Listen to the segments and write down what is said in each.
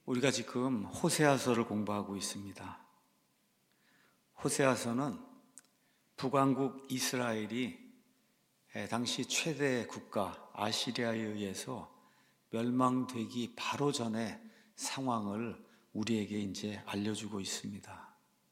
우리가 지금 호세아서를 공부하고 있습니다. 호세아서는 북왕국 이스라엘이 당시 최대 국가 아시리아에 의해서 멸망되기 바로 전에 상황을 우리에게 이제 알려주고 있습니다.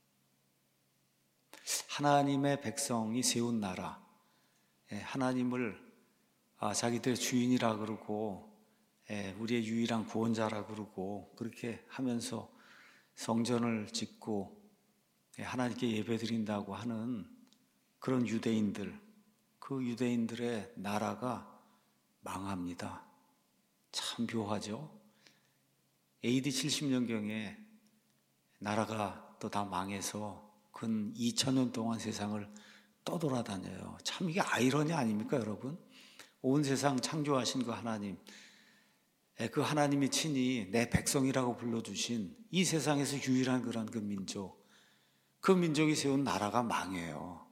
하나님의 백성이 세운 나라, 하나님을 자기들의 주인이라 그러고 우리의 유일한 구원자라 그러고 그렇게 하면서 성전을 짓고 하나님께 예배드린다고 하는 그런 유대인들, 그 유대인들의 나라가 망합니다. 참 묘하죠? AD 70년경에 나라가 또 다 망해서 근 2000년 동안 세상을 떠돌아다녀요. 참 이게 아이러니 아닙니까, 여러분? 온 세상 창조하신 그 하나님, 그 하나님이 친히 내 백성이라고 불러주신 이 세상에서 유일한 그런 그 민족이 세운 나라가 망해요.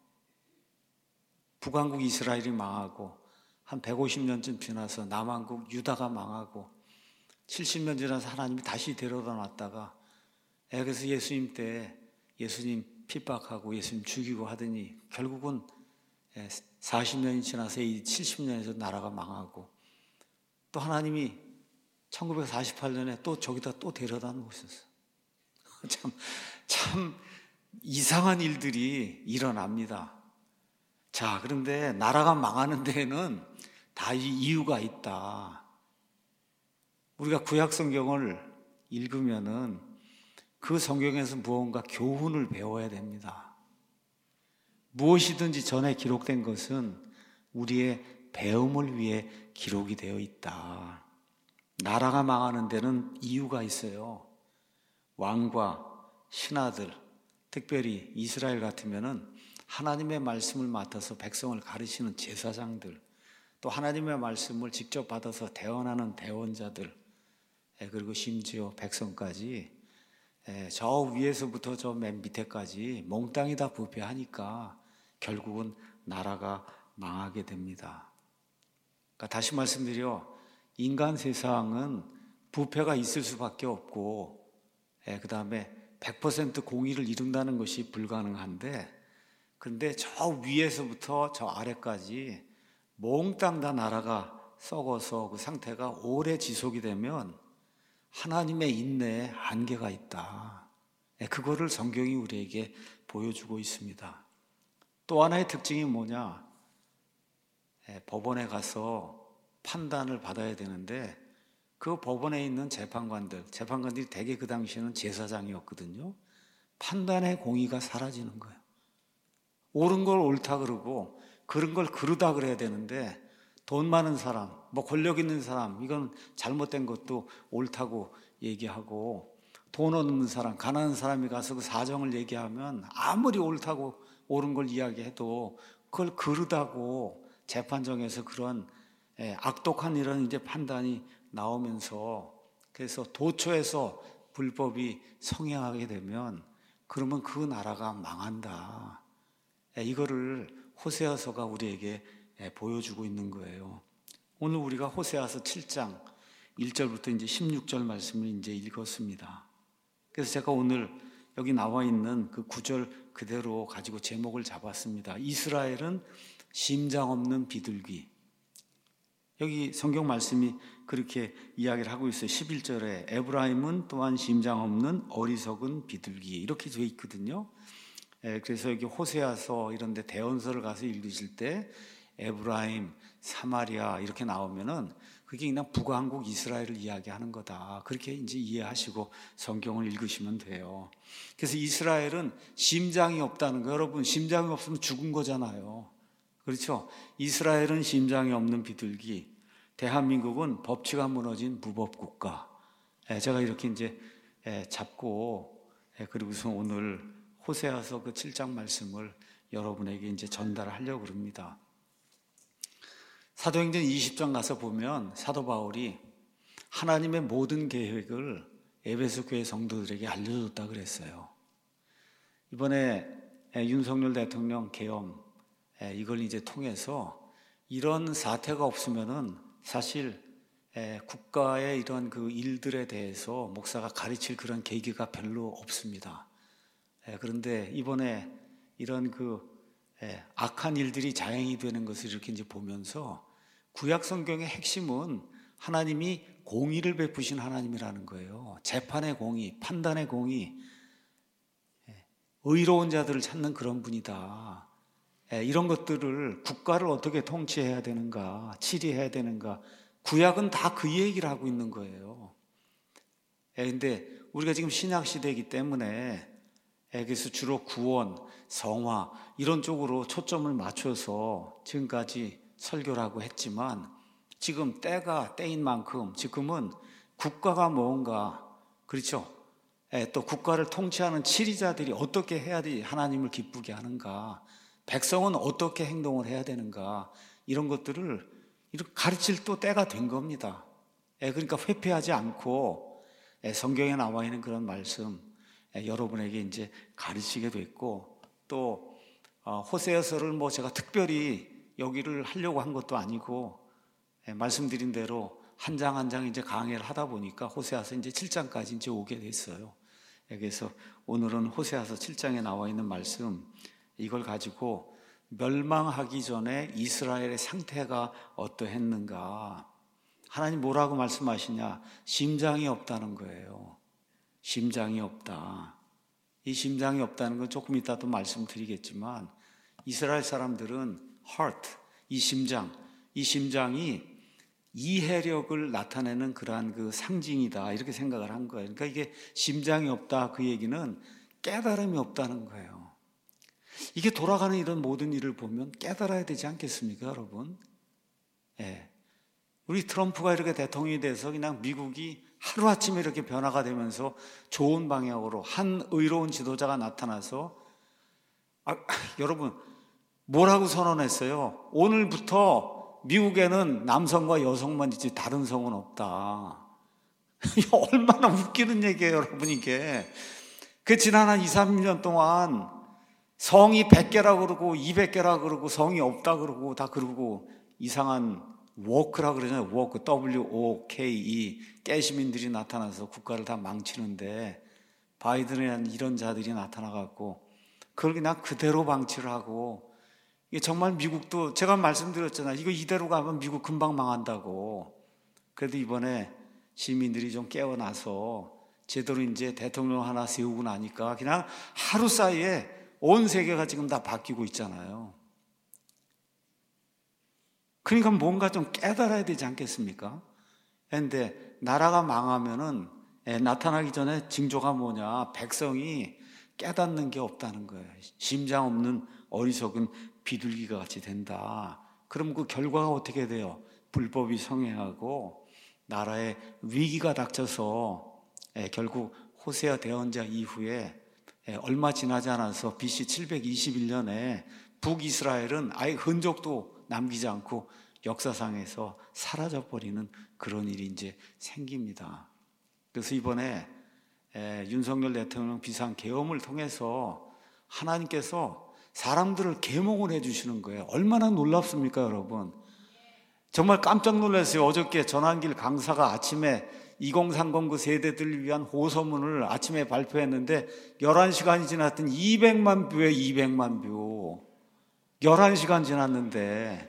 북왕국 이스라엘이 망하고 한 150년쯤 지나서 남왕국 유다가 망하고 70년 지나서 하나님이 다시 데려다 놨다가 그래서 예수님 때 예수님 핍박하고 예수님 죽이고 하더니 결국은 40년이 지나서 이 70년에서 나라가 망하고 또 하나님이 1948년에 또 저기다 또 데려다 놓으셨어요. 참 이상한 일들이 일어납니다. 자, 그런데 나라가 망하는 데에는 다 이유가 있다. 우리가 구약 성경을 읽으면은 그 성경에서 무언가 교훈을 배워야 됩니다. 무엇이든지 전에 기록된 것은 우리의 배움을 위해 기록이 되어 있다. 나라가 망하는 데는 이유가 있어요. 왕과 신하들, 특별히 이스라엘 같으면은 하나님의 말씀을 맡아서 백성을 가르치는 제사장들, 또 하나님의 말씀을 직접 받아서 대언하는 대언자들, 그리고 심지어 백성까지 저 위에서부터 저 맨 밑에까지 몽땅이 다 부패하니까 결국은 나라가 망하게 됩니다. 그러니까 다시 말씀드려 인간 세상은 부패가 있을 수밖에 없고 그 다음에 100% 공의를 이룬다는 것이 불가능한데 그런데 저 위에서부터 저 아래까지 몽땅 다 나라가 썩어서 그 상태가 오래 지속이 되면 하나님의 인내에 한계가 있다. 그거를 성경이 우리에게 보여주고 있습니다. 또 하나의 특징이 뭐냐? 법원에 가서 판단을 받아야 되는데 그 법원에 있는 재판관들이 대개 그 당시에는 제사장이었거든요. 판단의 공의가 사라지는 거예요. 옳은 걸 옳다 그러고 그런 걸 그르다 그래야 되는데 돈 많은 사람, 권력 있는 사람, 이건 잘못된 것도 옳다고 얘기하고 돈 없는 사람, 가난한 사람이 가서 그 사정을 얘기하면 아무리 옳다고 옳은 걸 이야기해도 그걸 그르다고 재판정에서 그런 악독한 이런 이제 판단이 나오면서 그래서 도처에서 불법이 성행하게 되면 그러면 그 나라가 망한다. 이거를 호세아서가 우리에게 보여주고 있는 거예요. 오늘 우리가 호세아서 7장 1절부터 이제 16절 말씀을 이제 읽었습니다. 그래서 제가 오늘 여기 나와 있는 그 9절 그대로 가지고 제목을 잡았습니다. 이스라엘은 심장 없는 비둘기. 여기 성경 말씀이 그렇게 이야기를 하고 있어요. 11절에 에브라임은 또한 심장 없는 어리석은 비둘기 이렇게 되어 있거든요. 그래서 여기 호세아서 이런 데 대언서를 가서 읽으실 때 에브라임, 사마리아 이렇게 나오면은 그게 그냥 북왕국 이스라엘을 이야기하는 거다. 그렇게 이제 이해하시고 성경을 읽으시면 돼요. 그래서 이스라엘은 심장이 없다는 거, 여러분 심장이 없으면 죽은 거잖아요. 그렇죠? 이스라엘은 심장이 없는 비둘기, 대한민국은 법치가 무너진 무법국가. 제가 이렇게 이제 잡고 그리고서 오늘 호세아서 그 7장 말씀을 여러분에게 이제 전달하려고 합니다. 사도행전 20장 가서 보면 사도 바울이 하나님의 모든 계획을 에베소 교회 성도들에게 알려줬다 그랬어요. 이번에 윤석열 대통령 계엄 이걸 이제 통해서 이런 사태가 없으면은 사실 국가의 이런 그 일들에 대해서 목사가 가르칠 그런 계기가 별로 없습니다. 그런데 이번에 이런 그 악한 일들이 자행이 되는 것을 이렇게 이제 보면서 구약 성경의 핵심은 하나님이 공의를 베푸신 하나님이라는 거예요. 재판의 공의, 판단의 공의, 의로운 자들을 찾는 그런 분이다. 이런 것들을 국가를 어떻게 통치해야 되는가, 치리해야 되는가, 구약은 다 그 얘기를 하고 있는 거예요. 근데 우리가 지금 신약 시대이기 때문에 그래서 주로 구원, 성화 이런 쪽으로 초점을 맞춰서 지금까지 설교를 하고 했지만 지금 때가 때인 만큼 지금은 국가가 뭔가, 그렇죠? 또 국가를 통치하는 치리자들이 어떻게 해야지 하나님을 기쁘게 하는가, 백성은 어떻게 행동을 해야 되는가, 이런 것들을 이렇게 가르칠 또 때가 된 겁니다. 그러니까 회피하지 않고 성경에 나와 있는 그런 말씀 여러분에게 이제 가르치게 됐고, 또 호세아서를 뭐 제가 특별히 여기를 하려고 한 것도 아니고 말씀드린 대로 한 장 한 장 이제 강의를 하다 보니까 호세아서 이제 7장까지 이제 오게 됐어요. 그래서 오늘은 호세아서 7장에 나와 있는 말씀, 이걸 가지고 멸망하기 전에 이스라엘의 상태가 어떠했는가, 하나님 뭐라고 말씀하시냐, 심장이 없다는 거예요. 심장이 없다. 이 심장이 없다는 건 조금 이따 또 말씀드리겠지만 이스라엘 사람들은 heart, 이 심장이 이해력을 나타내는 그러한 그 상징이다, 이렇게 생각을 한 거예요. 그러니까 이게 심장이 없다, 그 얘기는 깨달음이 없다는 거예요. 이게 돌아가는 이런 모든 일을 보면 깨달아야 되지 않겠습니까, 여러분? 우리 트럼프가 이렇게 대통령이 돼서 그냥 미국이 하루아침에 이렇게 변화가 되면서 좋은 방향으로 한 의로운 지도자가 나타나서 여러분 뭐라고 선언했어요? 오늘부터 미국에는 남성과 여성만 있지 다른 성은 없다. 얼마나 웃기는 얘기예요, 여러분. 이게 지난 한 2, 3년 동안 성이 100개라 그러고 200개라 그러고 성이 없다 그러고 다 그러고 이상한 워크라 그러잖아요. 워크, WOKE, 깨시민들이 나타나서 국가를 다 망치는데 바이든이라는 이런 자들이 나타나갖고 그걸 그냥 그대로 방치를 하고, 이게 정말 미국도 제가 말씀드렸잖아요. 이거 이대로 가면 미국 금방 망한다고. 그래도 이번에 시민들이 좀 깨어나서 제대로 이제 대통령 하나 세우고 나니까 그냥 하루 사이에 온 세계가 지금 다 바뀌고 있잖아요. 그러니까 뭔가 좀 깨달아야 되지 않겠습니까? 그런데 나라가 망하면은 나타나기 전에 징조가 뭐냐? 백성이 깨닫는 게 없다는 거예요. 심장 없는 어리석은 비둘기가 같이 된다. 그럼 그 결과가 어떻게 돼요? 불법이 성행하고 나라에 위기가 닥쳐서 결국 호세아 대언자 이후에 얼마 지나지 않아서 BC 721년에 북이스라엘은 아예 흔적도 남기지 않고 역사상에서 사라져버리는 그런 일이 이제 생깁니다. 그래서 이번에 윤석열 대통령 비상계엄을 통해서 하나님께서 사람들을 계몽을 해주시는 거예요. 얼마나 놀랍습니까, 여러분? 정말 깜짝 놀랐어요. 어저께 전환길 강사가 아침에 2030 그 세대들을 위한 호소문을 아침에 발표했는데 11시간이 지났더니 200만 뷰에 200만 뷰. 11시간 지났는데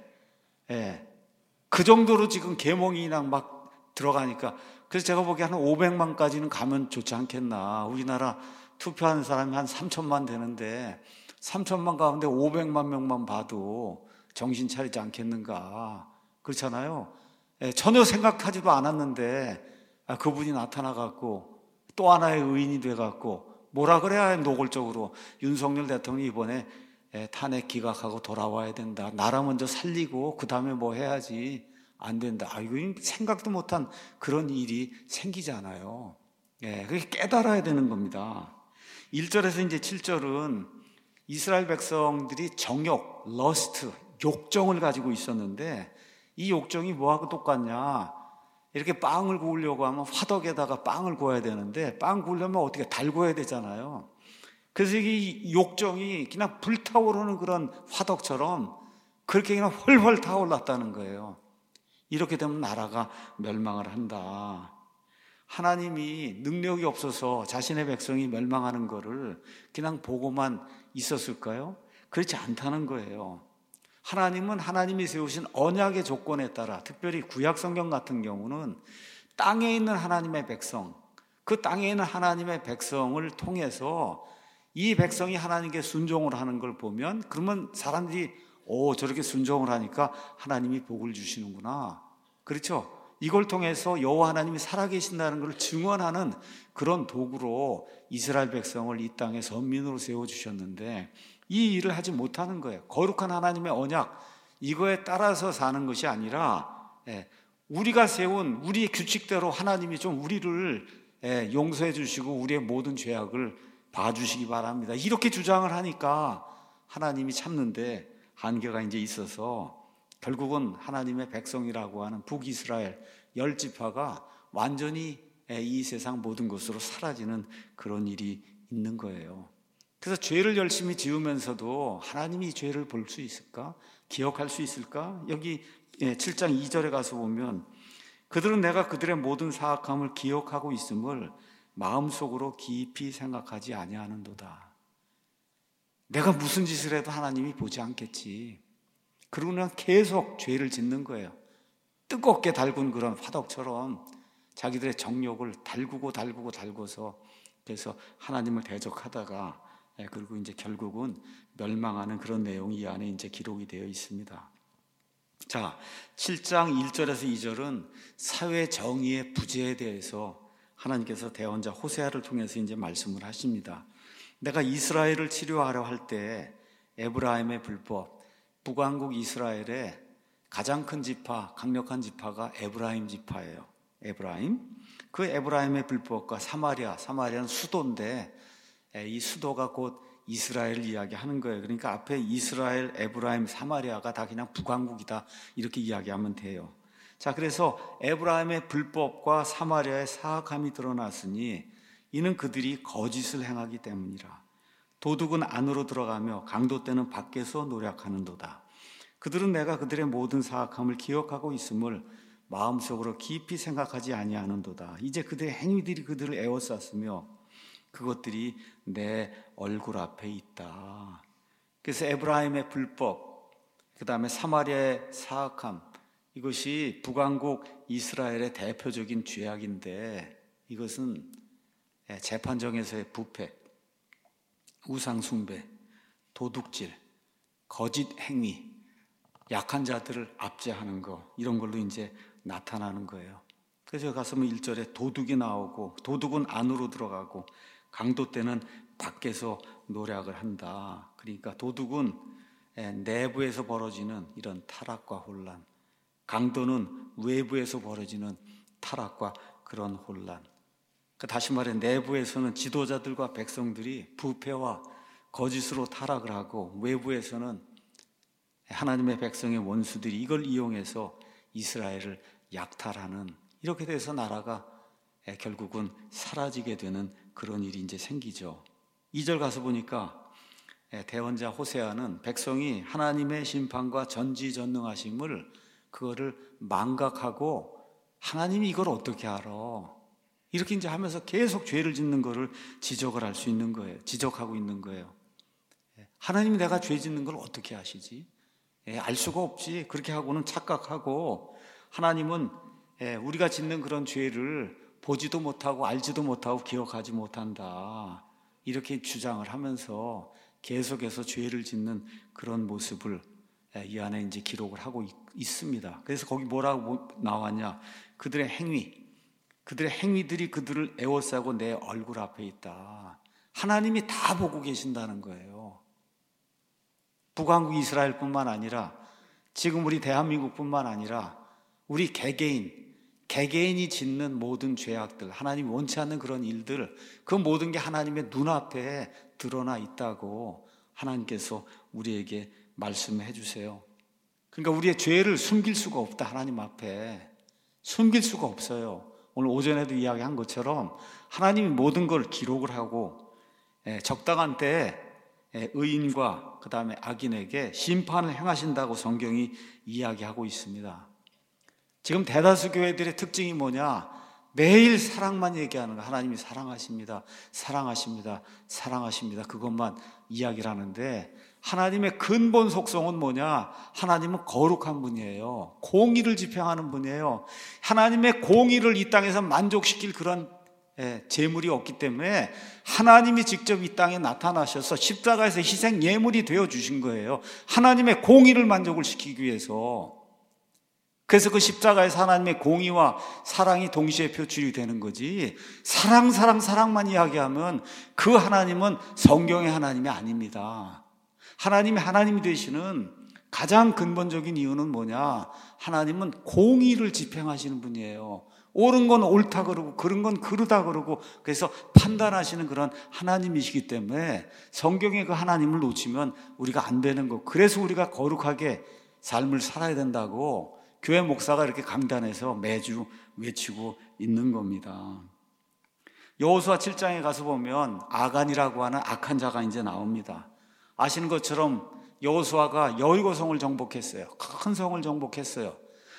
그 정도로 지금 계몽이 막 들어가니까, 그래서 제가 보기에 한 500만까지는 가면 좋지 않겠나. 우리나라 투표하는 사람이 한 3천만 되는데 3천만 가운데 500만 명만 봐도 정신 차리지 않겠는가. 그렇잖아요. 전혀 생각하지도 않았는데 그분이 나타나갖고 또 하나의 의인이 돼갖고 뭐라 그래야 노골적으로 윤석열 대통령이 이번에 탄핵 기각하고 돌아와야 된다. 나라 먼저 살리고 그 다음에 뭐 해야지. 안 된다. 이거 생각도 못한 그런 일이 생기잖아요. 그게 깨달아야 되는 겁니다. 1절에서 이제 7절은 이스라엘 백성들이 정욕, 러스트, 욕정을 가지고 있었는데 이 욕정이 뭐하고 똑같냐? 이렇게 빵을 구우려고 하면 화덕에다가 빵을 구워야 되는데 빵 구우려면 어떻게 달궈야 되잖아요. 그래서 이 욕정이 그냥 불타오르는 그런 화덕처럼 그렇게 그냥 훨훨 타올랐다는 거예요. 이렇게 되면 나라가 멸망을 한다. 하나님이 능력이 없어서 자신의 백성이 멸망하는 것을 그냥 보고만 있었을까요? 그렇지 않다는 거예요. 하나님은 하나님이 세우신 언약의 조건에 따라, 특별히 구약 성경 같은 경우는 땅에 있는 하나님의 백성, 그 땅에 있는 하나님의 백성을 통해서 이 백성이 하나님께 순종을 하는 걸 보면, 그러면 사람들이 저렇게 순종을 하니까 하나님이 복을 주시는구나. 그렇죠? 이걸 통해서 여호와 하나님이 살아계신다는 걸 증언하는 그런 도구로 이스라엘 백성을 이 땅에 선민으로 세워주셨는데, 이 일을 하지 못하는 거예요. 거룩한 하나님의 언약, 이거에 따라서 사는 것이 아니라 우리가 세운 우리의 규칙대로 하나님이 좀 우리를 용서해 주시고 우리의 모든 죄악을 봐주시기 바랍니다. 이렇게 주장을 하니까 하나님이 참는데 한계가 이제 있어서 결국은 하나님의 백성이라고 하는 북이스라엘 10지파가 완전히 이 세상 모든 것으로 사라지는 그런 일이 있는 거예요. 그래서 죄를 열심히 지으면서도 하나님이 죄를 볼 수 있을까? 기억할 수 있을까? 여기 7장 2절에 가서 보면, 그들은 내가 그들의 모든 사악함을 기억하고 있음을 마음속으로 깊이 생각하지 아니하는도다. 내가 무슨 짓을 해도 하나님이 보지 않겠지. 그러고 그냥 계속 죄를 짓는 거예요. 뜨겁게 달군 그런 화덕처럼 자기들의 정욕을 달구고서 그래서 하나님을 대적하다가 그리고 이제 결국은 멸망하는 그런 내용이 이 안에 이제 기록이 되어 있습니다. 자, 7장 1절에서 2절은 사회 정의의 부재에 대해서 하나님께서 대언자 호세아를 통해서 이제 말씀을 하십니다. 내가 이스라엘을 치료하려 할 때 에브라임의 불법, 북왕국 이스라엘의 가장 큰 지파, 강력한 지파가 에브라임 지파예요. 에브라임. 그 에브라임의 불법과 사마리아는 수도인데 이 수도가 곧 이스라엘을 이야기하는 거예요. 그러니까 앞에 이스라엘, 에브라임, 사마리아가 다 그냥 북왕국이다 이렇게 이야기하면 돼요. 자, 그래서 에브라임의 불법과 사마리아의 사악함이 드러났으니 이는 그들이 거짓을 행하기 때문이라. 도둑은 안으로 들어가며 강도 때는 밖에서 노략하는도다. 그들은 내가 그들의 모든 사악함을 기억하고 있음을 마음속으로 깊이 생각하지 아니하는도다. 이제 그들의 행위들이 그들을 에워쌌으며 그것들이 내 얼굴 앞에 있다. 그래서 에브라임의 불법, 그 다음에 사마리아의 사악함, 이것이 북왕국 이스라엘의 대표적인 죄악인데, 이것은 재판정에서의 부패, 우상숭배, 도둑질, 거짓 행위, 약한 자들을 압제하는 거, 이런 걸로 이제 나타나는 거예요. 그래서 가서 1절에 도둑이 나오고, 도둑은 안으로 들어가고 강도 때는 밖에서 노략을 한다. 그러니까 도둑은 내부에서 벌어지는 이런 타락과 혼란, 강도는 외부에서 벌어지는 타락과 그런 혼란. 다시 말해 내부에서는 지도자들과 백성들이 부패와 거짓으로 타락을 하고, 외부에서는 하나님의 백성의 원수들이 이걸 이용해서 이스라엘을 약탈하는, 이렇게 돼서 나라가 결국은 사라지게 되는 그런 일이 이제 생기죠. 2절 가서 보니까 대언자 호세아는 백성이 하나님의 심판과 전지전능하심을 그거를 망각하고, 하나님이 이걸 어떻게 알아? 이렇게 이제 하면서 계속 죄를 짓는 거를 지적을 할 수 있는 거예요. 지적하고 있는 거예요. 하나님이 내가 죄 짓는 걸 어떻게 아시지? 알 수가 없지. 그렇게 하고는 착각하고, 하나님은 우리가 짓는 그런 죄를 보지도 못하고 알지도 못하고 기억하지 못한다. 이렇게 주장을 하면서 계속해서 죄를 짓는 그런 모습을 이 안에 이제 기록을 하고 있습니다. 그래서 거기 뭐라고 나왔냐? 그들의 행위들이 그들을 에워싸고 내 얼굴 앞에 있다. 하나님이 다 보고 계신다는 거예요. 북왕국 이스라엘뿐만 아니라 지금 우리 대한민국뿐만 아니라 우리 개개인이 짓는 모든 죄악들, 하나님이 원치 않는 그런 일들, 그 모든 게 하나님의 눈앞에 드러나 있다고 하나님께서 우리에게 말씀해 주세요. 그러니까 우리의 죄를 숨길 수가 없다. 하나님 앞에 숨길 수가 없어요. 오늘 오전에도 이야기한 것처럼 하나님이 모든 걸 기록을 하고 적당한 때에 의인과 그 다음에 악인에게 심판을 행하신다고 성경이 이야기하고 있습니다. 지금 대다수 교회들의 특징이 뭐냐? 매일 사랑만 얘기하는 거야. 하나님이 사랑하십니다. 사랑하십니다. 사랑하십니다. 그것만 이야기를 하는데 하나님의 근본 속성은 뭐냐? 하나님은 거룩한 분이에요. 공의를 집행하는 분이에요. 하나님의 공의를 이 땅에서 만족시킬 그런 재물이 없기 때문에 하나님이 직접 이 땅에 나타나셔서 십자가에서 희생 예물이 되어 주신 거예요. 하나님의 공의를 만족을 시키기 위해서. 그래서 그 십자가에서 하나님의 공의와 사랑이 동시에 표출이 되는 거지, 사랑만 이야기하면 그 하나님은 성경의 하나님이 아닙니다. 하나님이 하나님이 되시는 가장 근본적인 이유는 뭐냐? 하나님은 공의를 집행하시는 분이에요. 옳은 건 옳다 그러고 그른 건 그르다 그러고, 그래서 판단하시는 그런 하나님이시기 때문에 성경의 그 하나님을 놓치면 우리가 안 되는 거. 그래서 우리가 거룩하게 삶을 살아야 된다고 교회 목사가 이렇게 강단에서 매주 외치고 있는 겁니다. 여호수아 7장에 가서 보면 아간이라고 하는 악한 자가 이제 나옵니다. 아시는 것처럼 여호수아가 여리고성을 정복했어요. 큰 성을 정복했어요.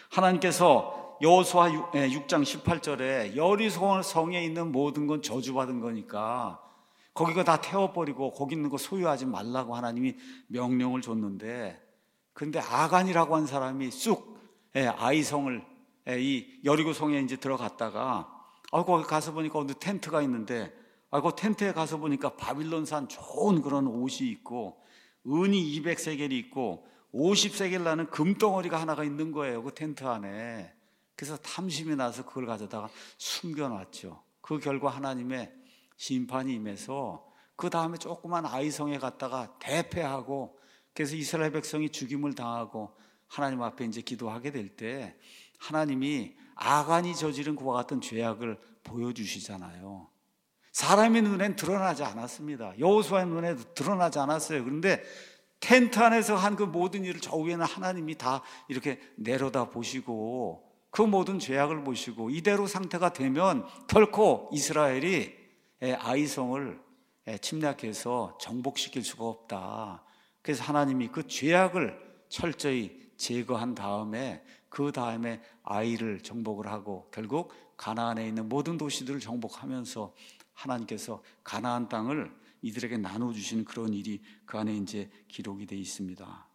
하나님께서 여호수아 6장 18절에 여리고성에 있는 모든 건 저주받은 거니까 거기가 다 태워버리고 거기 있는 거 소유하지 말라고 하나님이 명령을 줬는데, 근데 아간이라고 한 사람이 쑥 아이성을 이 여리고성에 이제 들어갔다가 거기 가서 보니까 어느 텐트가 있는데 그 텐트에 가서 보니까 바빌론산 좋은 그런 옷이 있고 은이 200세겔이 있고 50세겔 나는 금덩어리가 하나가 있는 거예요, 그 텐트 안에. 그래서 탐심이 나서 그걸 가져다가 숨겨놨죠. 그 결과 하나님의 심판이 임해서 그 다음에 조그만 아이성에 갔다가 대패하고, 그래서 이스라엘 백성이 죽임을 당하고 하나님 앞에 이제 기도하게 될 때 하나님이 아간이 저지른 그와 같은 죄악을 보여주시잖아요. 사람의 눈엔 드러나지 않았습니다. 여호수아의 눈에 드러나지 않았어요. 그런데 텐트 안에서 한 그 모든 일을 저 위에는 하나님이 다 이렇게 내려다 보시고 그 모든 죄악을 보시고, 이대로 상태가 되면 결코 이스라엘이 아이성을 침략해서 정복시킬 수가 없다. 그래서 하나님이 그 죄악을 철저히 제거한 다음에 그 다음에 아이를 정복을 하고 결국 가나안에 있는 모든 도시들을 정복하면서 하나님께서 가나안 땅을 이들에게 나눠주시는 그런 일이 그 안에 이제 기록이 되어 있습니다.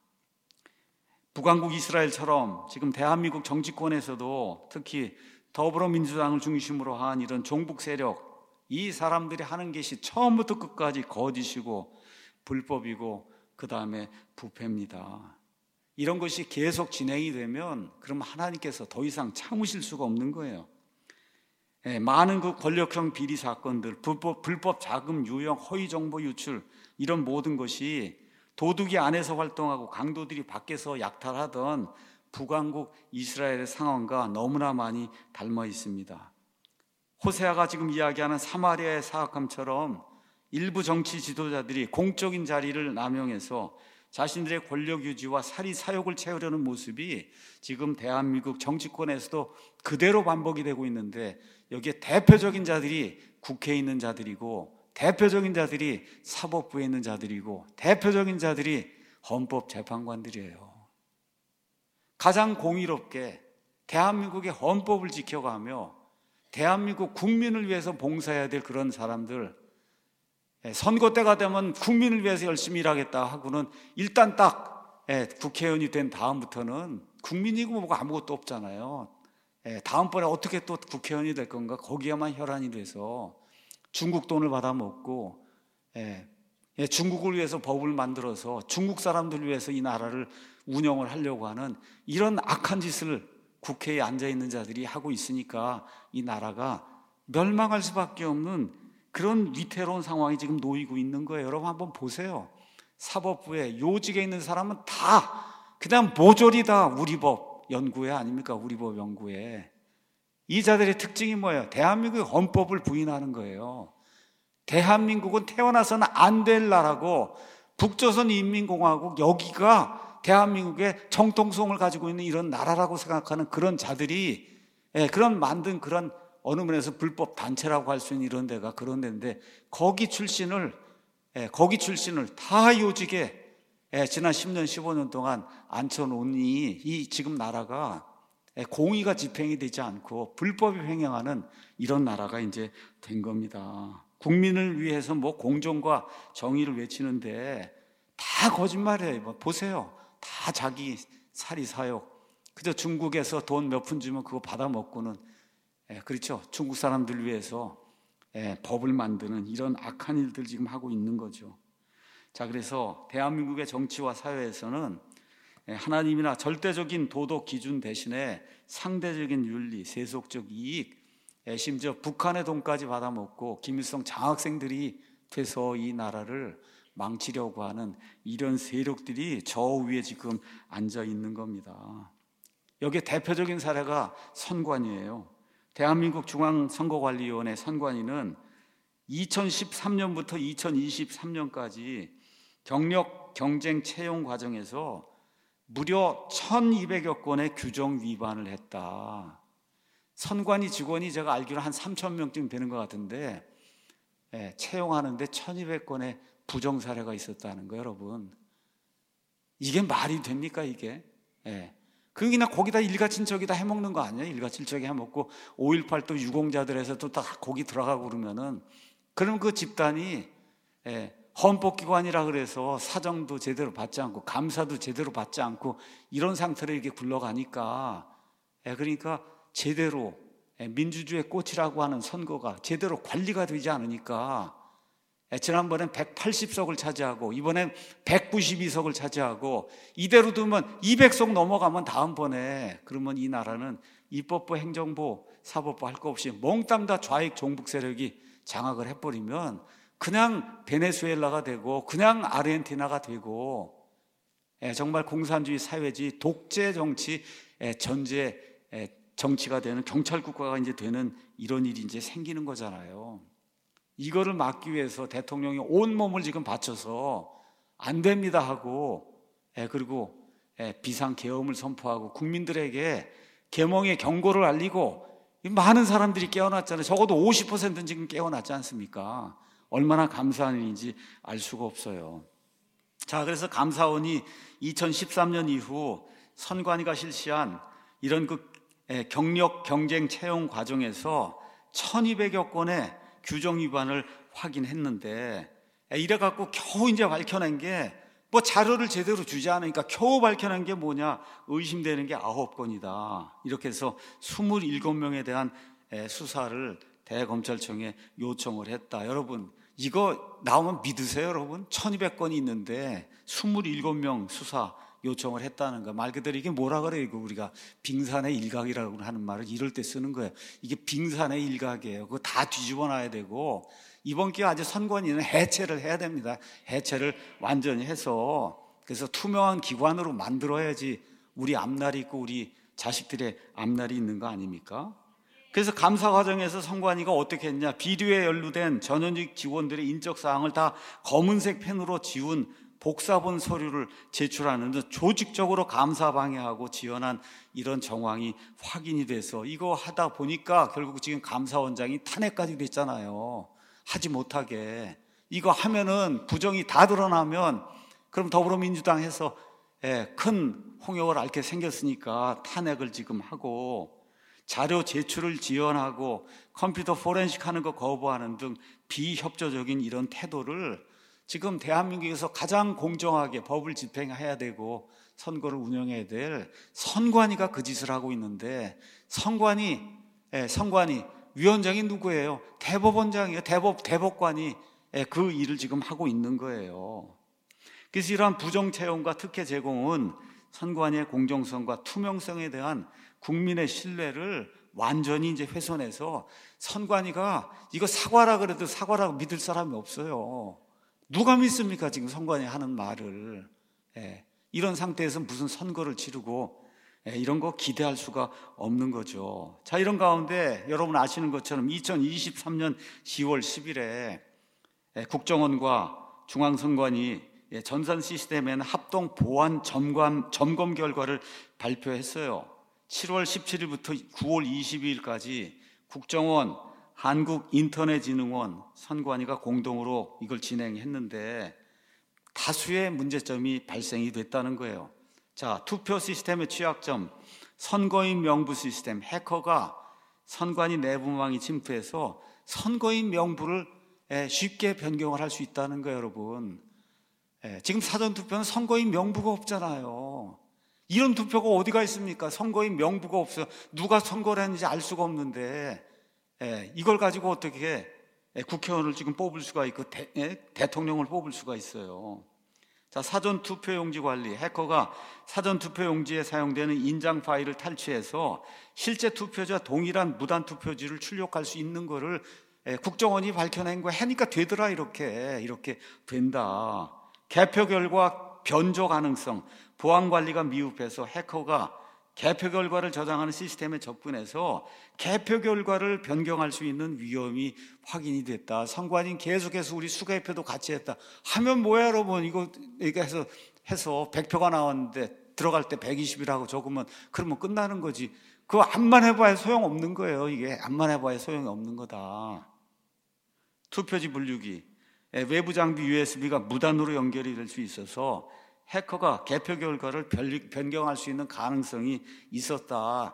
북왕국 이스라엘처럼 지금 대한민국 정치권에서도 특히 더불어민주당을 중심으로 한 이런 종북 세력, 이 사람들이 하는 것이 처음부터 끝까지 거짓이고 불법이고 그 다음에 부패입니다. 이런 것이 계속 진행이 되면 그럼 하나님께서 더 이상 참으실 수가 없는 거예요. 많은 그 권력형 비리 사건들, 불법 자금 유용, 허위 정보 유출, 이런 모든 것이 도둑이 안에서 활동하고 강도들이 밖에서 약탈하던 북왕국 이스라엘의 상황과 너무나 많이 닮아 있습니다. 호세아가 지금 이야기하는 사마리아의 사악함처럼 일부 정치 지도자들이 공적인 자리를 남용해서 자신들의 권력 유지와 사리 사욕을 채우려는 모습이 지금 대한민국 정치권에서도 그대로 반복이 되고 있는데, 여기에 대표적인 자들이 국회에 있는 자들이고 대표적인 자들이 사법부에 있는 자들이고 대표적인 자들이 헌법재판관들이에요. 가장 공의롭게 대한민국의 헌법을 지켜가며 대한민국 국민을 위해서 봉사해야 될 그런 사람들, 선거 때가 되면 국민을 위해서 열심히 일하겠다 하고는 일단 딱 국회의원이 된 다음부터는 국민이고 뭐고 아무것도 없잖아요. 다음번에 어떻게 또 국회의원이 될 건가, 거기에만 혈안이 돼서 중국 돈을 받아먹고 중국을 위해서 법을 만들어서 중국 사람들을 위해서 이 나라를 운영을 하려고 하는 이런 악한 짓을 국회에 앉아있는 자들이 하고 있으니까 이 나라가 멸망할 수밖에 없는 그런 위태로운 상황이 지금 놓이고 있는 거예요. 여러분 한번 보세요. 사법부에 요직에 있는 사람은 다 그냥 모조리 다 우리법 연구회 아닙니까? 우리법 연구회. 이 자들의 특징이 뭐예요? 대한민국의 헌법을 부인하는 거예요. 대한민국은 태어나서는 안 될 나라고, 북조선 인민공화국 여기가 대한민국의 정통성을 가지고 있는 이런 나라라고 생각하는 그런 자들이 그런 만든 그런 어느 면에서 불법 단체라고 할 수 있는 이런 데가 그런 데인데, 거기 출신을 다 요직에 지난 10년 15년 동안 앉혀놓으니 이 지금 나라가 공의가 집행이 되지 않고 불법이 횡행하는 이런 나라가 이제 된 겁니다. 국민을 위해서 뭐 공정과 정의를 외치는데 다 거짓말이에요. 보세요. 다 자기 사리 사욕. 그저 중국에서 돈 몇 푼 주면 그거 받아 먹고는, 그렇죠. 중국 사람들 위해서 법을 만드는 이런 악한 일들 지금 하고 있는 거죠. 자, 그래서 대한민국의 정치와 사회에서는 하나님이나 절대적인 도덕 기준 대신에 상대적인 윤리, 세속적 이익, 심지어 북한의 돈까지 받아먹고 김일성 장학생들이 돼서 이 나라를 망치려고 하는 이런 세력들이 저 위에 지금 앉아 있는 겁니다. 여기에 대표적인 사례가 선관위예요. 대한민국 중앙선거관리위원회 선관위는 2013년부터 2023년까지 경력 경쟁 채용 과정에서 무려 1200여 건의 규정 위반을 했다. 선관위 직원이 제가 알기로 한 3,000명쯤 되는 것 같은데 채용하는데 1200건의 부정 사례가 있었다는 거예요, 여러분. 이게 말이 됩니까, 이게? 그냥 거기다 일가친척이다 해먹는 거 아니에요? 일가친척이 해먹고 5.18 또 유공자들에서 또 다 거기 들어가고 그러면은, 그럼 그 집단이 헌법기관이라 그래서 사정도 제대로 받지 않고 감사도 제대로 받지 않고 이런 상태로 이렇게 굴러가니까, 그러니까 제대로 민주주의의 꽃이라고 하는 선거가 제대로 관리가 되지 않으니까 지난번엔 180석을 차지하고 이번엔 192석을 차지하고 이대로 두면 200석 넘어가면 다음번에 그러면 이 나라는 입법부, 행정부, 사법부 할 거 없이 몽땅 다 좌익 종북 세력이 장악을 해버리면 그냥 베네수엘라가 되고 그냥 아르헨티나가 되고 정말 공산주의 사회주의 독재 정치 전제 정치가 되는 경찰 국가가 이제 되는 이런 일이 이제 생기는 거잖아요. 이거를 막기 위해서 대통령이 온몸을 지금 바쳐서 안 됩니다 하고 그리고 비상계엄을 선포하고 국민들에게 계몽의 경고를 알리고 많은 사람들이 깨어났잖아요. 적어도 50%는 지금 깨어났지 않습니까? 얼마나 감사한 일인지 알 수가 없어요. 자, 그래서 감사원이 2013년 이후 선관위가 실시한 이런 경력 경쟁 채용 과정에서 1200여 건의 규정 위반을 확인했는데, 이래갖고 겨우 이제 밝혀낸 게 뭐 자료를 제대로 주지 않으니까 겨우 밝혀낸 게 뭐냐, 의심되는 게 9건이다. 이렇게 해서 27명에 대한 수사를 대검찰청에 요청을 했다. 여러분, 이거 나오면 믿으세요, 여러분? 1200건이 있는데 27명 수사 요청을 했다는 거. 말 그대로 이게 뭐라 그래요? 이거 우리가 빙산의 일각이라고 하는 말을 이럴 때 쓰는 거예요. 이게 빙산의 일각이에요. 그거 다 뒤집어 놔야 되고, 이번 기회에 아주 선관위는 해체를 해야 됩니다. 해체를 완전히 해서, 그래서 투명한 기관으로 만들어야지 우리 앞날이 있고 우리 자식들의 앞날이 있는 거 아닙니까? 그래서 감사 과정에서 선관위가 어떻게 했냐, 비리에 연루된 전현직 직원들의 인적사항을 다 검은색 펜으로 지운 복사본 서류를 제출하는 등 조직적으로 감사 방해하고 지연한 이런 정황이 확인이 돼서, 이거 하다 보니까 결국 지금 감사원장이 탄핵까지 됐잖아요. 하지 못하게. 이거 하면은 부정이 다 드러나면 그럼 더불어민주당 해서 큰 홍역을 앓게 생겼으니까 탄핵을 지금 하고, 자료 제출을 지연하고 컴퓨터 포렌식 하는 거 거부하는 등 비협조적인 이런 태도를 지금 대한민국에서 가장 공정하게 법을 집행해야 되고 선거를 운영해야 될 선관위가 그 짓을 하고 있는데, 선관위 위원장이 누구예요? 대법원장이에요. 대법관이 그 일을 지금 하고 있는 거예요. 그래서 이러한 부정 채용과 특혜 제공은 선관위의 공정성과 투명성에 대한 국민의 신뢰를 완전히 이제 훼손해서, 선관위가 이거 사과라 그래도 사과라고 믿을 사람이 없어요. 누가 믿습니까? 지금 선관위 하는 말을. 이런 상태에서 무슨 선거를 치르고 이런 거 기대할 수가 없는 거죠. 자, 이런 가운데 여러분 아시는 것처럼 2023년 10월 10일에 국정원과 중앙선관위 전산 시스템에는 합동 보안 점검 결과를 발표했어요. 7월 17일부터 9월 22일까지 국정원, 한국인터넷진흥원, 선관위가 공동으로 이걸 진행했는데 다수의 문제점이 발생이 됐다는 거예요. 자, 투표 시스템의 취약점, 선거인 명부 시스템, 해커가 선관위 내부망이 침투해서 선거인 명부를 쉽게 변경을 할 수 있다는 거예요, 여러분. 지금 사전투표는 선거인 명부가 없잖아요. 이런 투표가 어디가 있습니까? 선거인 명부가 없어요. 누가 선거를 했는지 알 수가 없는데 이걸 가지고 어떻게 국회의원을 지금 뽑을 수가 있고 대통령을 뽑을 수가 있어요. 자, 사전투표용지 관리. 해커가 사전투표용지에 사용되는 인장 파일을 탈취해서 실제 투표지와 동일한 무단투표지를 출력할 수 있는 거를 국정원이 밝혀낸 거 하니까 되더라. 이렇게 된다. 개표 결과 변조 가능성, 보안 관리가 미흡해서 해커가 개표 결과를 저장하는 시스템에 접근해서 개표 결과를 변경할 수 있는 위험이 확인이 됐다. 선관위 계속해서 우리 수개표도 같이 했다. 하면 뭐야, 여러분? 이거 해서 100표가 나왔는데 들어갈 때 120이라고 적으면 그러면 끝나는 거지. 그거 암만 해봐야 소용없는 거예요. 이게 암만 해봐야 소용이 없는 거다. 투표지 분류기. 외부 장비 USB가 무단으로 연결이 될 수 있어서 해커가 개표 결과를 변경할 수 있는 가능성이 있었다.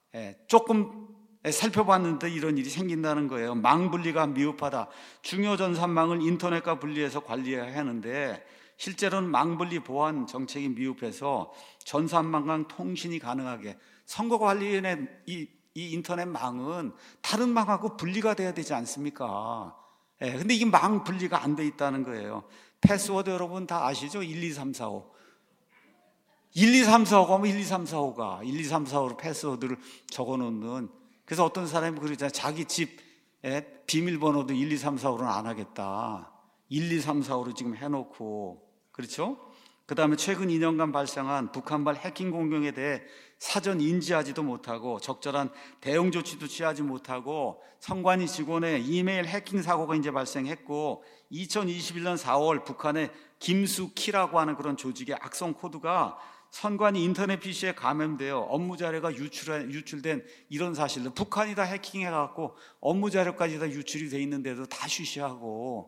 조금 살펴봤는데 이런 일이 생긴다는 거예요. 망 분리가 미흡하다. 중요 전산망을 인터넷과 분리해서 관리해야 하는데 실제로는 망 분리 보안 정책이 미흡해서 전산망과 통신이 가능하게, 선거 관리인의 이 인터넷 망은 다른 망하고 분리가 돼야 되지 않습니까? 근데 이게 망 분리가 안 돼 있다는 거예요. 패스워드 여러분 다 아시죠? 1, 2, 3, 4, 5. 1, 2, 3, 4, 5가 뭐 1, 2, 3, 4, 5가 1, 2, 3, 4, 5로 패스워드를 적어놓는. 그래서 어떤 사람이 그러잖아요. 자기 집 비밀번호도 1, 2, 3, 4, 5로는 안 하겠다. 1, 2, 3, 4, 5로 지금 해놓고. 그렇죠? 그 다음에 최근 2년간 발생한 북한발 해킹 공격에 대해 사전 인지하지도 못하고 적절한 대응 조치도 취하지 못하고 선관위 직원의 이메일 해킹 사고가 이제 발생했고 2021년 4월 북한의 김수키라고 하는 그런 조직의 악성 코드가 선관위 인터넷 PC에 감염되어 업무 자료가 유출된 이런 사실들. 북한이 다 해킹해갖고 업무 자료까지 다 유출이 돼 있는데도 다 쉬쉬하고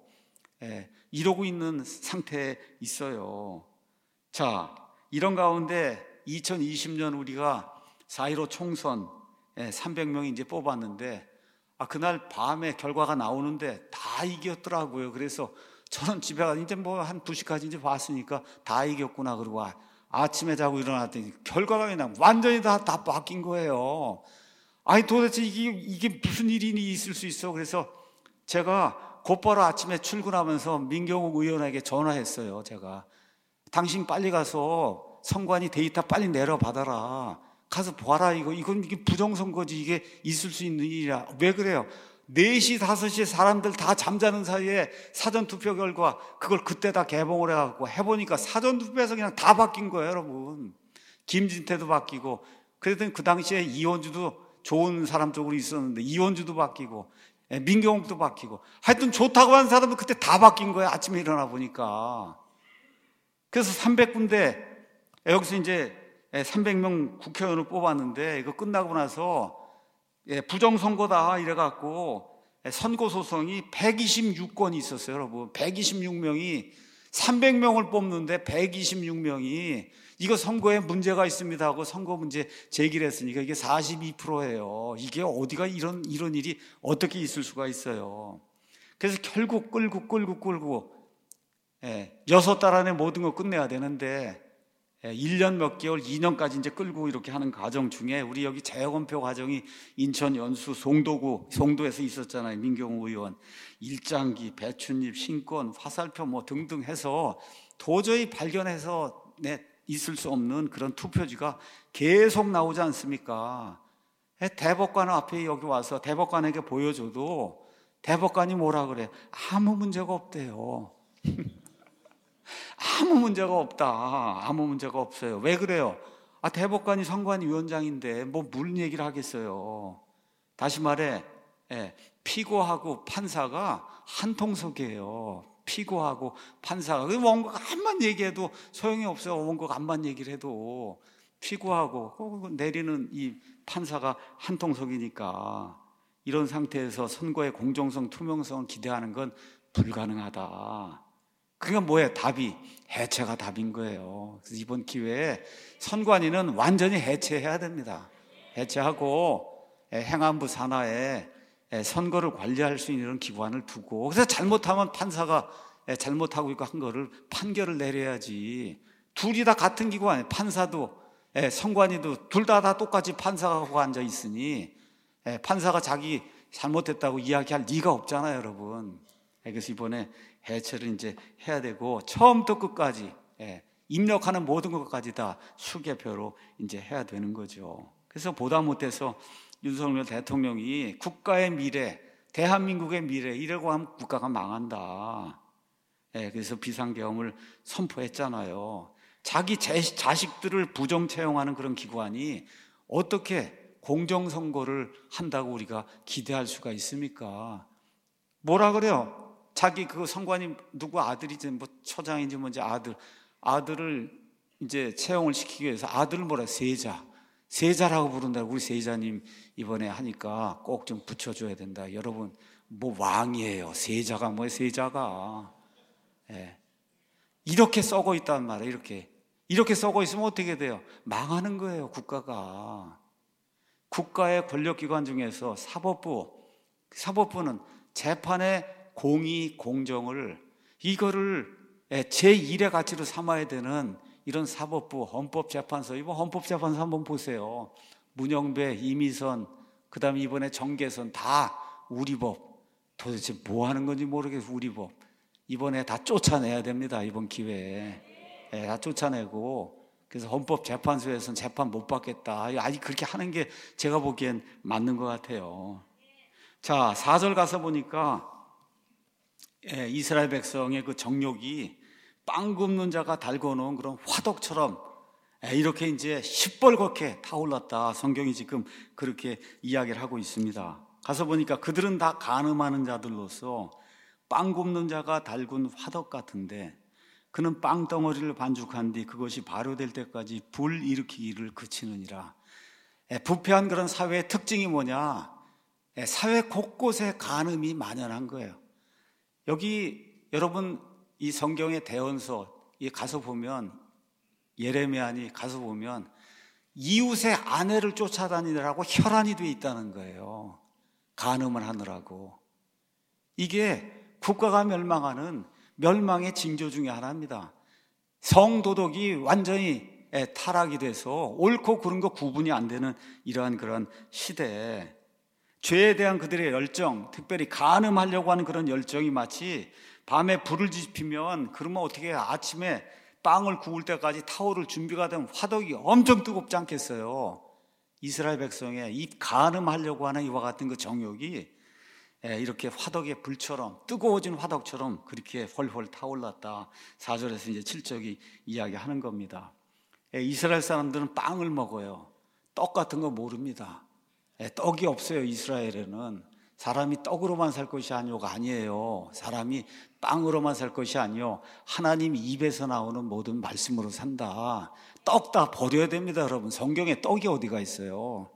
이러고 있는 상태에 있어요. 자, 이런 가운데 2020년 우리가 4.15 총선 300명이 이제 뽑았는데 그날 밤에 결과가 나오는데 다 이겼더라고요. 그래서 저는 집에 가서 이제 뭐 한 2시까지 이제 봤으니까 다 이겼구나. 그러고 아침에 자고 일어났더니 결과가 그냥 완전히 다 바뀐 거예요. 아니 도대체 이게 무슨 일이 있을 수 있어? 그래서 제가 곧바로 아침에 출근하면서 민경욱 의원에게 전화했어요. 제가 당신 빨리 가서 선관위 데이터 빨리 내려받아라. 가서 봐라. 이게 부정선거지. 이게 있을 수 있는 일이야. 왜 그래요? 4시, 5시에 사람들 다 잠자는 사이에 사전투표 결과 그걸 그때 다 개봉을 해갖고 해보니까 사전투표에서 그냥 다 바뀐 거예요, 여러분. 김진태도 바뀌고, 그랬더니 그 당시에 이원주도 좋은 사람 쪽으로 있었는데 이원주도 바뀌고, 민경욱도 바뀌고, 하여튼 좋다고 하는 사람도 그때 다 바뀐 거예요, 아침에 일어나 보니까. 그래서 300군데, 여기서 이제 300명 국회의원을 뽑았는데, 이거 끝나고 나서 부정선거다 이래갖고 선고소송이 126건이 있었어요, 여러분. 126명이 300명을 뽑는데 126명이 이거 선거에 문제가 있습니다 하고 선거 문제 제기를 했으니까 이게 42%예요. 이게 어디가 이런 일이 어떻게 있을 수가 있어요. 그래서 결국 끌고 6달 안에 모든 거 끝내야 되는데 1년 몇 개월, 2년까지 이제 끌고 이렇게 하는 과정 중에 우리 여기 재검표 과정이 인천 연수 송도에서 있었잖아요. 민경우 의원 일장기, 배춧잎, 신권, 화살표 뭐 등등 해서 도저히 발견해서 있을 수 없는 그런 투표지가 계속 나오지 않습니까? 대법관 앞에 여기 와서 대법관에게 보여줘도 대법관이 뭐라 그래? 아무 문제가 없대요. 아무 문제가 없다. 아무 문제가 없어요. 왜 그래요? 대법관이 선관위 위원장인데 뭐 무슨 얘기를 하겠어요. 다시 말해 피고하고 판사가 한 통속이에요. 피고하고 판사가 원고가 암만 얘기해도 소용이 없어요. 원고가 암만 얘기를 해도 피고하고 내리는 이 판사가 한 통속이니까 이런 상태에서 선거의 공정성, 투명성을 기대하는 건 불가능하다. 그러니까 뭐예요? 답이 해체가 답인 거예요. 그래서 이번 기회에 선관위는 완전히 해체해야 됩니다. 해체하고 행안부 산하에 선거를 관리할 수 있는 기관을 두고, 그래서 잘못하면 판사가 잘못하고 있고 한 거를 판결을 내려야지. 둘이 다 같은 기관에 판사도 선관위도 둘 다 똑같이 판사가 하고 앉아 있으니 판사가 자기 잘못했다고 이야기할 리가 없잖아요, 여러분. 그래서 이번에 해체를 이제 해야 되고, 처음부터 끝까지 입력하는 모든 것까지 다 수개표로 이제 해야 되는 거죠. 그래서 보다 못해서 윤석열 대통령이 국가의 미래, 대한민국의 미래 이라고 하면 국가가 망한다. 그래서 비상계엄을 선포했잖아요. 자기 자식들을 부정 채용하는 그런 기관이 어떻게 공정선거를 한다고 우리가 기대할 수가 있습니까? 뭐라 그래요? 자기 그 선관위 누구 아들이지 뭐 처장인지 뭔지 아들을 이제 채용을 시키기 위해서 아들을 뭐라 세자라고 부른다고. 우리 세자님 이번에 하니까 꼭 좀 붙여줘야 된다. 여러분 뭐 왕이에요. 세자가 뭐예요? 세자가 이렇게 썩어 있단 말이에요. 이렇게 썩어 있으면 어떻게 돼요? 망하는 거예요. 국가가. 국가의 권력기관 중에서 사법부는 재판의 공의, 공정을 이거를 제1의 가치로 삼아야 되는 이런 사법부, 헌법재판소, 이번 헌법재판소 한번 보세요. 문영배, 이미선, 그 다음에 이번에 정계선 다 우리 법. 도대체 뭐 하는 건지 모르겠어요. 우리 법 이번에 다 쫓아내야 됩니다. 이번 기회에 다 쫓아내고, 그래서 헌법재판소에서는 재판 못 받겠다. 아직 그렇게 하는 게 제가 보기엔 맞는 것 같아요. 자, 4절 가서 보니까 이스라엘 백성의 그 정욕이 빵 굽는 자가 달궈 놓은 그런 화덕처럼 이렇게 이제 시뻘겋게 타올랐다. 성경이 지금 그렇게 이야기를 하고 있습니다. 가서 보니까 그들은 다 간음하는 자들로서 빵 굽는 자가 달군 화덕 같은데, 그는 빵덩어리를 반죽한 뒤 그것이 발효될 때까지 불 일으키기를 그치느니라. 부패한 그런 사회의 특징이 뭐냐? 사회 곳곳에 간음이 만연한 거예요. 여기 여러분 이 성경의 대언서 가서 보면, 예레미야니 가서 보면 이웃의 아내를 쫓아다니느라고 혈안이 돼 있다는 거예요. 간음을 하느라고. 이게 국가가 멸망하는 멸망의 징조 중에 하나입니다. 성도덕이 완전히 타락이 돼서 옳고 그른 거 구분이 안 되는 이러한 그런 시대에 죄에 대한 그들의 열정, 특별히 간음하려고 하는 그런 열정이 마치 밤에 불을 지피면, 그러면 어떻게 해요? 아침에 빵을 구울 때까지 타오를 준비가 되면 화덕이 엄청 뜨겁지 않겠어요? 이스라엘 백성의 이 간음하려고 하는 이와 같은 그 정욕이 이렇게 화덕의 불처럼, 뜨거워진 화덕처럼 그렇게 헐헐 타올랐다. 4절에서 이제 7절이 이야기하는 겁니다. 이스라엘 사람들은 빵을 먹어요. 떡 같은 거 모릅니다. 떡이 없어요. 이스라엘에는. 사람이 떡으로만 살 것이 아니에요. 사람이 빵으로만 살 것이 아니요, 하나님 입에서 나오는 모든 말씀으로 산다. 떡 다 버려야 됩니다. 여러분, 성경에 떡이 어디가 있어요?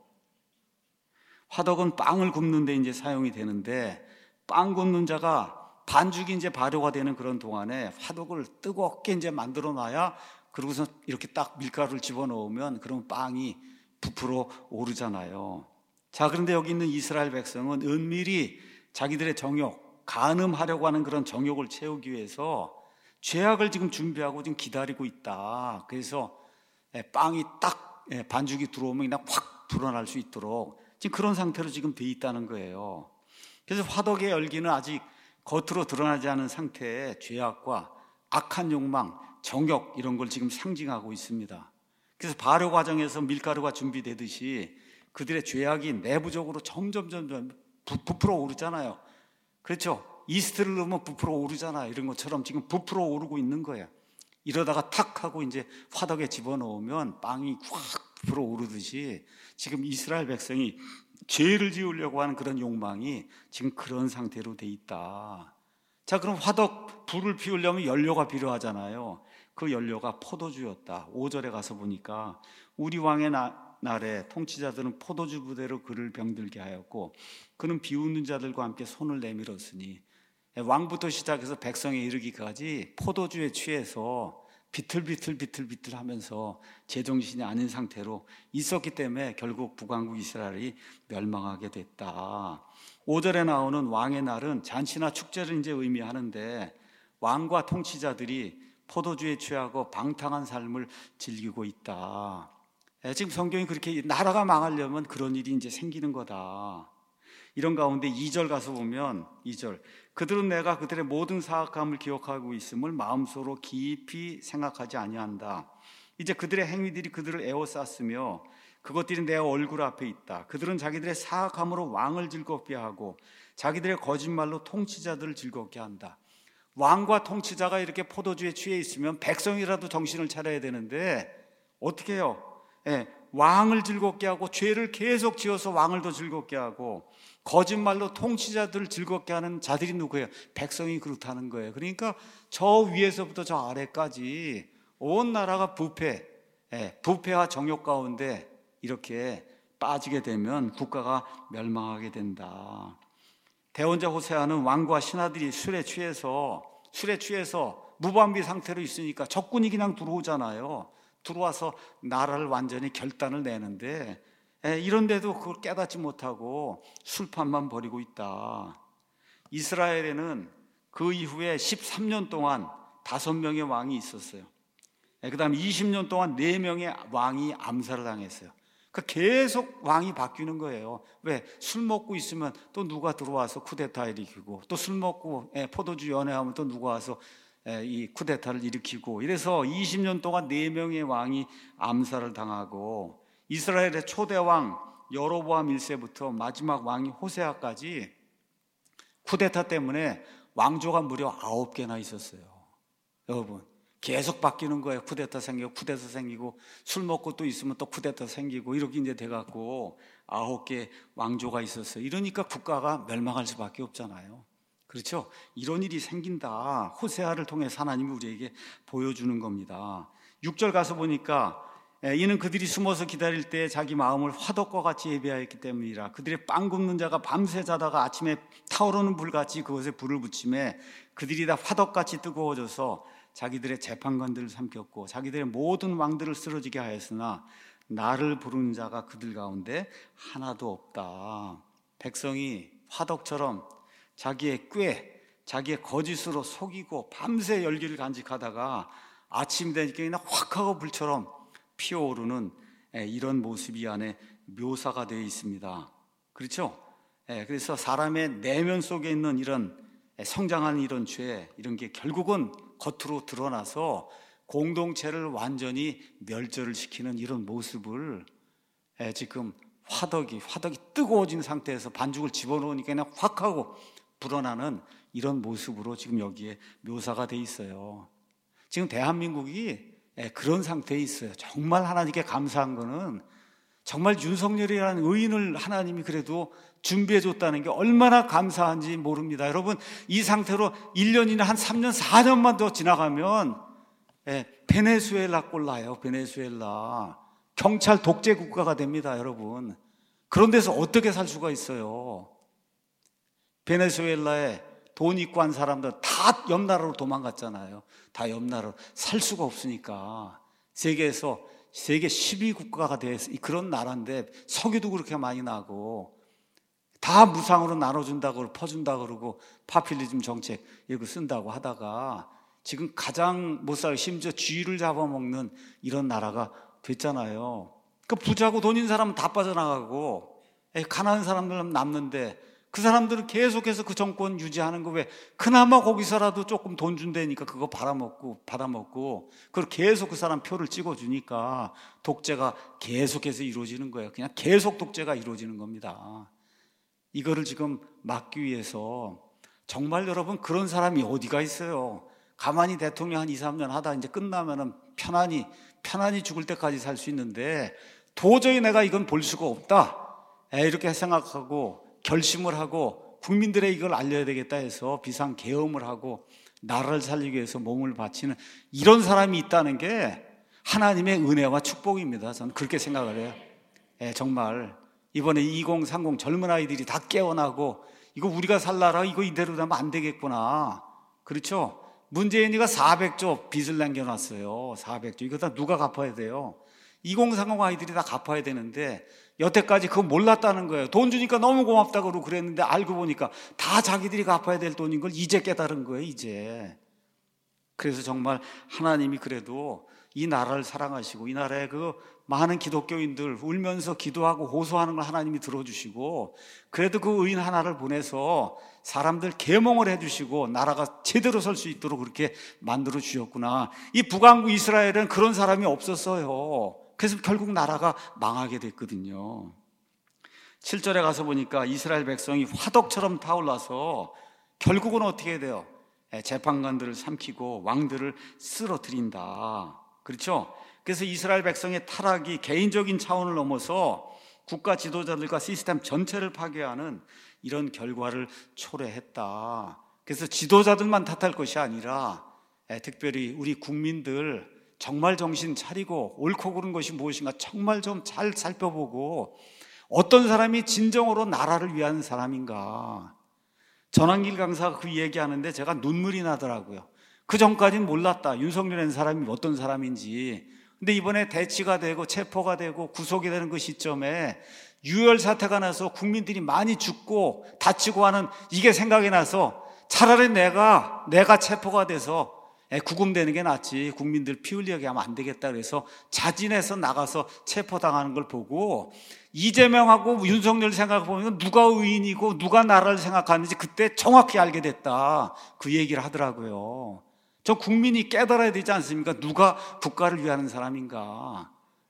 화덕은 빵을 굽는 데 이제 사용이 되는데, 빵 굽는 자가 반죽이 이제 발효가 되는 그런 동안에 화덕을 뜨겁게 이제 만들어 놔야, 그러고서 이렇게 딱 밀가루를 집어넣으면 그럼 빵이 부풀어 오르잖아요. 자, 그런데 여기 있는 이스라엘 백성은 은밀히 자기들의 정욕, 간음하려고 하는 그런 정욕을 채우기 위해서 죄악을 지금 준비하고 지금 기다리고 있다. 그래서 빵이 딱 반죽이 들어오면 그냥 확 불어날 수 있도록 지금 그런 상태로 지금 돼 있다는 거예요. 그래서 화덕의 열기는 아직 겉으로 드러나지 않은 상태에 죄악과 악한 욕망, 정욕 이런 걸 지금 상징하고 있습니다. 그래서 발효 과정에서 밀가루가 준비되듯이 그들의 죄악이 내부적으로 점점 부풀어 오르잖아요. 그렇죠? 이스트를 넣으면 부풀어 오르잖아요. 이런 것처럼 지금 부풀어 오르고 있는 거예요. 이러다가 탁 하고 이제 화덕에 집어넣으면 빵이 확 부풀어 오르듯이 지금 이스라엘 백성이 죄를 지으려고 하는 그런 욕망이 지금 그런 상태로 돼 있다. 자, 그럼 화덕 불을 피우려면 연료가 필요하잖아요. 그 연료가 포도주였다. 5절에 가서 보니까 우리 왕의 날에 통치자들은 포도주 부대로 그를 병들게 하였고 그는 비웃는 자들과 함께 손을 내밀었으니 왕부터 시작해서 백성에 이르기까지 포도주에 취해서 비틀비틀 하면서 제정신이 아닌 상태로 있었기 때문에 결국 북왕국 이스라엘이 멸망하게 됐다. 5절에 나오는 왕의 날은 잔치나 축제를 이제 의미하는데, 왕과 통치자들이 포도주에 취하고 방탕한 삶을 즐기고 있다. 지금 성경이 그렇게 나라가 망하려면 그런 일이 이제 생기는 거다. 이런 가운데 2절 가서 보면 2절, 그들은 내가 그들의 모든 사악함을 기억하고 있음을 마음속으로 깊이 생각하지 아니한다. 이제 그들의 행위들이 그들을 에워쌌으며 그것들이 내 얼굴 앞에 있다. 그들은 자기들의 사악함으로 왕을 즐겁게 하고 자기들의 거짓말로 통치자들을 즐겁게 한다. 왕과 통치자가 이렇게 포도주에 취해 있으면 백성이라도 정신을 차려야 되는데 어떻게 해요? 왕을 즐겁게 하고 죄를 계속 지어서 왕을 더 즐겁게 하고 거짓말로 통치자들을 즐겁게 하는 자들이 누구예요? 백성이 그렇다는 거예요. 그러니까 저 위에서부터 저 아래까지 온 나라가 부패와 정욕 가운데 이렇게 빠지게 되면 국가가 멸망하게 된다. 대원자 호세아는 왕과 신하들이 술에 취해서 무방비 상태로 있으니까 적군이 그냥 들어오잖아요. 들어와서 나라를 완전히 결단을 내는데 이런데도 그걸 깨닫지 못하고 술판만 벌이고 있다. 이스라엘에는 그 이후에 13년 동안 5명의 왕이 있었어요. 그 다음에 20년 동안 4명의 왕이 암살을 당했어요. 그러니까 계속 왕이 바뀌는 거예요. 왜? 술 먹고 있으면 또 누가 들어와서 쿠데타 일으키고, 또 술 먹고 포도주 연애하면 또 누가 와서 이 쿠데타를 일으키고, 이래서 20년 동안 4명의 왕이 암살을 당하고, 이스라엘의 초대왕 여로보암 1세부터 마지막 왕이 호세아까지 쿠데타 때문에 왕조가 무려 9개나 있었어요. 여러분, 계속 바뀌는 거예요. 쿠데타 생기고 술 먹고 또 있으면 또 쿠데타 생기고 이렇게 이제 돼갖고 9개 왕조가 있었어요. 이러니까 국가가 멸망할 수밖에 없잖아요. 그렇죠? 이런 일이 생긴다. 호세아를 통해서 하나님이 우리에게 보여주는 겁니다. 6절 가서 보니까 이는 그들이 숨어서 기다릴 때 자기 마음을 화덕과 같이 예비하였기 때문이라. 그들의 빵 굽는 자가 밤새 자다가 아침에 타오르는 불같이 그것에 불을 붙이매 그들이 다 화덕같이 뜨거워져서 자기들의 재판관들을 삼켰고 자기들의 모든 왕들을 쓰러지게 하였으나 나를 부르는 자가 그들 가운데 하나도 없다. 백성이 화덕처럼 자기의 자기의 거짓으로 속이고 밤새 열기를 간직하다가 아침 되니까 그냥 확 하고 불처럼 피어오르는 이런 모습이 이 안에 묘사가 되어 있습니다. 그렇죠? 그래서 사람의 내면 속에 있는 이런 성장하는 이런 죄, 이런 게 결국은 겉으로 드러나서 공동체를 완전히 멸절을 시키는 이런 모습을 지금 화덕이 뜨거워진 상태에서 반죽을 집어넣으니까 그냥 확 하고 불어나는 이런 모습으로 지금 여기에 묘사가 돼 있어요. 지금 대한민국이 그런 상태에 있어요. 정말 하나님께 감사한 거는 정말 윤석열이라는 의인을 하나님이 그래도 준비해 줬다는 게 얼마나 감사한지 모릅니다. 여러분, 이 상태로 1년이나 한 3년, 4년만 더 지나가면 베네수엘라 꼴 나요. 베네수엘라. 경찰 독재 국가가 됩니다, 여러분. 그런 데서 어떻게 살 수가 있어요? 베네수엘라에 돈 있고 한 사람들 다 옆나라로 도망갔잖아요. 다 옆나라로 살 수가 없으니까. 세계 12국가가 돼서 그런 나라인데 석유도 그렇게 많이 나고 다 무상으로 나눠준다고 퍼준다고 그러고 파퓰리즘 정책 이거 쓴다고 하다가 지금 가장 못 살고 심지어 쥐를 잡아먹는 이런 나라가 됐잖아요. 그 부자고 돈 있는 사람은 다 빠져나가고 가난한 사람들은 남는데 그 사람들은 계속해서 그 정권 유지하는 거 왜 그나마 거기서라도 조금 돈 준다니까 그거 받아먹고 그걸 계속 그 사람 표를 찍어주니까 독재가 계속해서 이루어지는 거예요. 그냥 계속 독재가 이루어지는 겁니다. 이거를 지금 막기 위해서 정말 여러분 그런 사람이 어디가 있어요? 가만히 대통령 한 2, 3년 하다 이제 끝나면은 편안히 죽을 때까지 살 수 있는데 도저히 내가 이건 볼 수가 없다. 이렇게 생각하고 결심을 하고 국민들의 이걸 알려야 되겠다 해서 비상계엄을 하고 나라를 살리기 위해서 몸을 바치는 이런 사람이 있다는 게 하나님의 은혜와 축복입니다. 저는 그렇게 생각을 해요. 정말 이번에 2030 젊은 아이들이 다 깨어나고 이거 우리가 살 나라 이거 이대로 되면 안 되겠구나. 그렇죠? 문재인이가 400조 빚을 남겨놨어요. 400조. 이거 다 누가 갚아야 돼요? 2030 아이들이 다 갚아야 되는데 여태까지 그거 몰랐다는 거예요. 돈 주니까 너무 고맙다고 그랬는데 알고 보니까 다 자기들이 갚아야 될 돈인 걸 이제 깨달은 거예요, 이제. 그래서 정말 하나님이 그래도 이 나라를 사랑하시고 이 나라의 그 많은 기독교인들 울면서 기도하고 호소하는 걸 하나님이 들어주시고 그래도 그 의인 하나를 보내서 사람들 계몽을 해주시고 나라가 제대로 설 수 있도록 그렇게 만들어 주셨구나. 이 북왕국 이스라엘은 그런 사람이 없었어요. 그래서 결국 나라가 망하게 됐거든요. 7절에 가서 보니까 이스라엘 백성이 화덕처럼 타올라서 결국은 어떻게 돼요? 재판관들을 삼키고 왕들을 쓰러뜨린다. 그렇죠? 그래서 이스라엘 백성의 타락이 개인적인 차원을 넘어서 국가 지도자들과 시스템 전체를 파괴하는 이런 결과를 초래했다. 그래서 지도자들만 탓할 것이 아니라 특별히 우리 국민들 정말 정신 차리고 옳고 그른 것이 무엇인가 정말 좀 잘 살펴보고 어떤 사람이 진정으로 나라를 위한 사람인가. 전환길 강사가 그 얘기하는데 제가 눈물이 나더라고요. 그 전까지는 몰랐다. 윤석열이라는 사람이 어떤 사람인지. 근데 이번에 대치가 되고 체포가 되고 구속이 되는 그 시점에 유혈 사태가 나서 국민들이 많이 죽고 다치고 하는 이게 생각이 나서 차라리 내가 체포가 돼서 구금되는 게 낫지 국민들 피 흘리게 하면 안 되겠다 그래서 자진해서 나가서 체포당하는 걸 보고 이재명하고 윤석열 생각해보면 누가 의인이고 누가 나라를 생각하는지 그때 정확히 알게 됐다. 그 얘기를 하더라고요. 저 국민이 깨달아야 되지 않습니까? 누가 국가를 위하는 사람인가.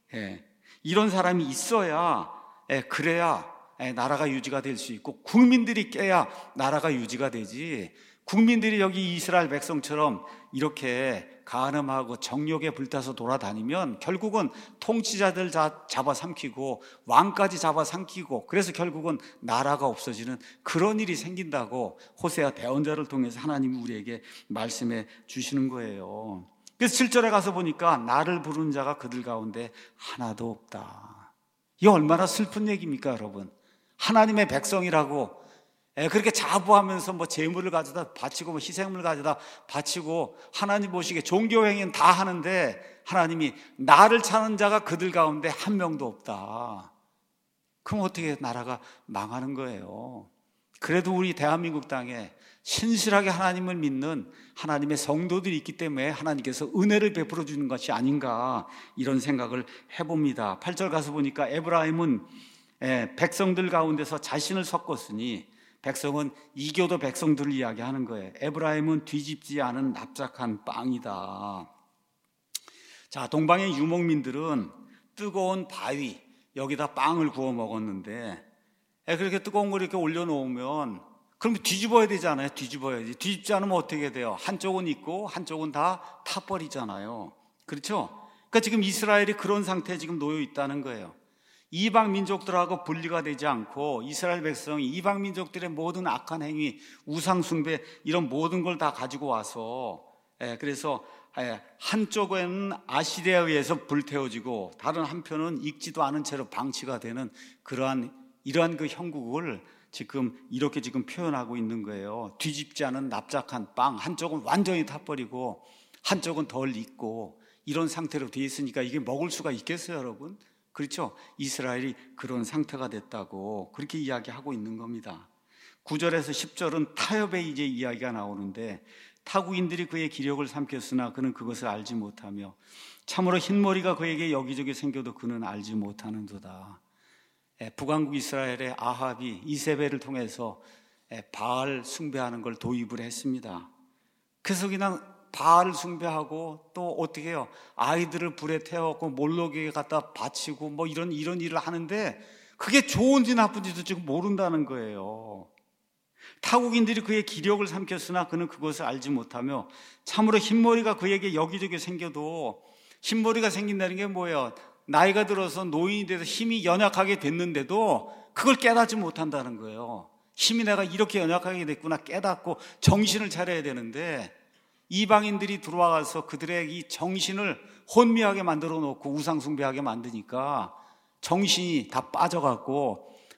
이런 사람이 있어야 그래야 나라가 유지가 될 수 있고 국민들이 깨야 나라가 유지가 되지. 국민들이 여기 이스라엘 백성처럼 이렇게 간음하고 정욕에 불타서 돌아다니면 결국은 통치자들 잡아삼키고 왕까지 잡아삼키고 그래서 결국은 나라가 없어지는 그런 일이 생긴다고 호세아 대언자를 통해서 하나님이 우리에게 말씀해 주시는 거예요. 그래서 7절에 가서 보니까 나를 부르는 자가 그들 가운데 하나도 없다. 이게 얼마나 슬픈 얘기입니까, 여러분? 하나님의 백성이라고 그렇게 자부하면서 뭐 재물을 가져다 바치고 뭐 희생물 가져다 바치고 하나님 보시기에 종교 행위는 다 하는데 하나님이 나를 찾는 자가 그들 가운데 한 명도 없다. 그럼 어떻게 나라가 망하는 거예요? 그래도 우리 대한민국 땅에 신실하게 하나님을 믿는 하나님의 성도들이 있기 때문에 하나님께서 은혜를 베풀어 주는 것이 아닌가 이런 생각을 해봅니다. 8절 가서 보니까 에브라임은 백성들 가운데서 자신을 섞었으니 백성은 이교도 백성들을 이야기하는 거예요. 에브라임은 뒤집지 않은 납작한 빵이다. 자, 동방의 유목민들은 뜨거운 바위 여기다 빵을 구워 먹었는데 그렇게 뜨거운 걸 이렇게 올려놓으면 그럼 뒤집어야 되잖아요. 뒤집어야지. 뒤집지 않으면 어떻게 돼요? 한쪽은 있고 한쪽은 다 타버리잖아요. 그렇죠? 그러니까 지금 이스라엘이 그런 상태에 지금 놓여 있다는 거예요. 이방 민족들하고 분리가 되지 않고 이스라엘 백성이 이방 민족들의 모든 악한 행위, 우상 숭배 이런 모든 걸 다 가지고 와서 그래서 한쪽은 아시리아에 의해서 불태워지고 다른 한편은 익지도 않은 채로 방치가 되는 이러한 그 형국을 지금 이렇게 지금 표현하고 있는 거예요. 뒤집지 않은 납작한 빵, 한쪽은 완전히 타버리고 한쪽은 덜 익고 이런 상태로 돼 있으니까 이게 먹을 수가 있겠어요, 여러분? 그렇죠? 이스라엘이 그런 상태가 됐다고 그렇게 이야기하고 있는 겁니다. 9절에서 10절은 타협의 이제 이야기가 나오는데 타국인들이 그의 기력을 삼켰으나 그는 그것을 알지 못하며 참으로 흰머리가 그에게 여기저기 생겨도 그는 알지 못하는도다. 북왕국 이스라엘의 아합이 이세벨을 통해서 바알 숭배하는 걸 도입을 했습니다. 그래서 그냥 바알을 숭배하고 또 어떻게 해요? 아이들을 불에 태워갖고 몰록에게 갖다 바치고 뭐 이런 일을 하는데 그게 좋은지 나쁜지도 지금 모른다는 거예요. 타국인들이 그의 기력을 삼켰으나 그는 그것을 알지 못하며 참으로 흰머리가 그에게 여기저기 생겨도 흰머리가 생긴다는 게 뭐예요? 나이가 들어서 노인이 돼서 힘이 연약하게 됐는데도 그걸 깨닫지 못한다는 거예요. 힘이 내가 이렇게 연약하게 됐구나 깨닫고 정신을 차려야 되는데 이방인들이 들어와서 그들의 이 정신을 혼미하게 만들어 놓고 우상숭배하게 만드니까 정신이 다 빠져갖고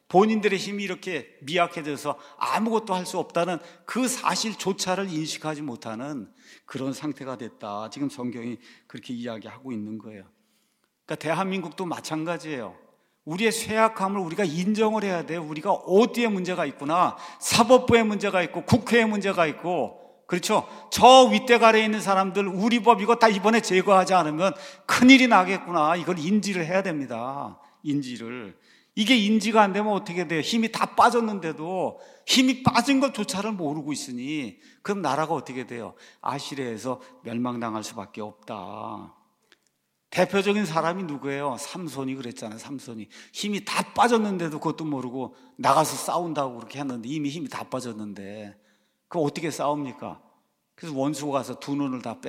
본인들의 힘이 이렇게 미약해져서 아무것도 할 수 없다는 그 사실조차를 인식하지 못하는 그런 상태가 됐다. 지금 성경이 그렇게 이야기하고 있는 거예요. 그러니까 대한민국도 마찬가지예요. 우리의 쇠약함을 우리가 인정을 해야 돼요. 우리가 어디에 문제가 있구나. 사법부에 문제가 있고 국회에 문제가 있고, 그렇죠? 저 윗대가 아래에 있는 사람들 우리 법 이거 다 이번에 제거하지 않으면 큰일이 나겠구나. 이걸 인지를 해야 됩니다. 인지를. 이게 인지가 안 되면 어떻게 돼요? 힘이 다 빠졌는데도 힘이 빠진 것조차를 모르고 있으니 그럼 나라가 어떻게 돼요? 아시리아에서 멸망당할 수밖에 없다. 대표적인 사람이 누구예요? 삼손이 그랬잖아요. 삼손이 힘이 다 빠졌는데도 그것도 모르고 나가서 싸운다고 그렇게 했는데 이미 힘이 다 빠졌는데 그거 어떻게 싸웁니까? 그래서 원수가 가서 두 눈을 다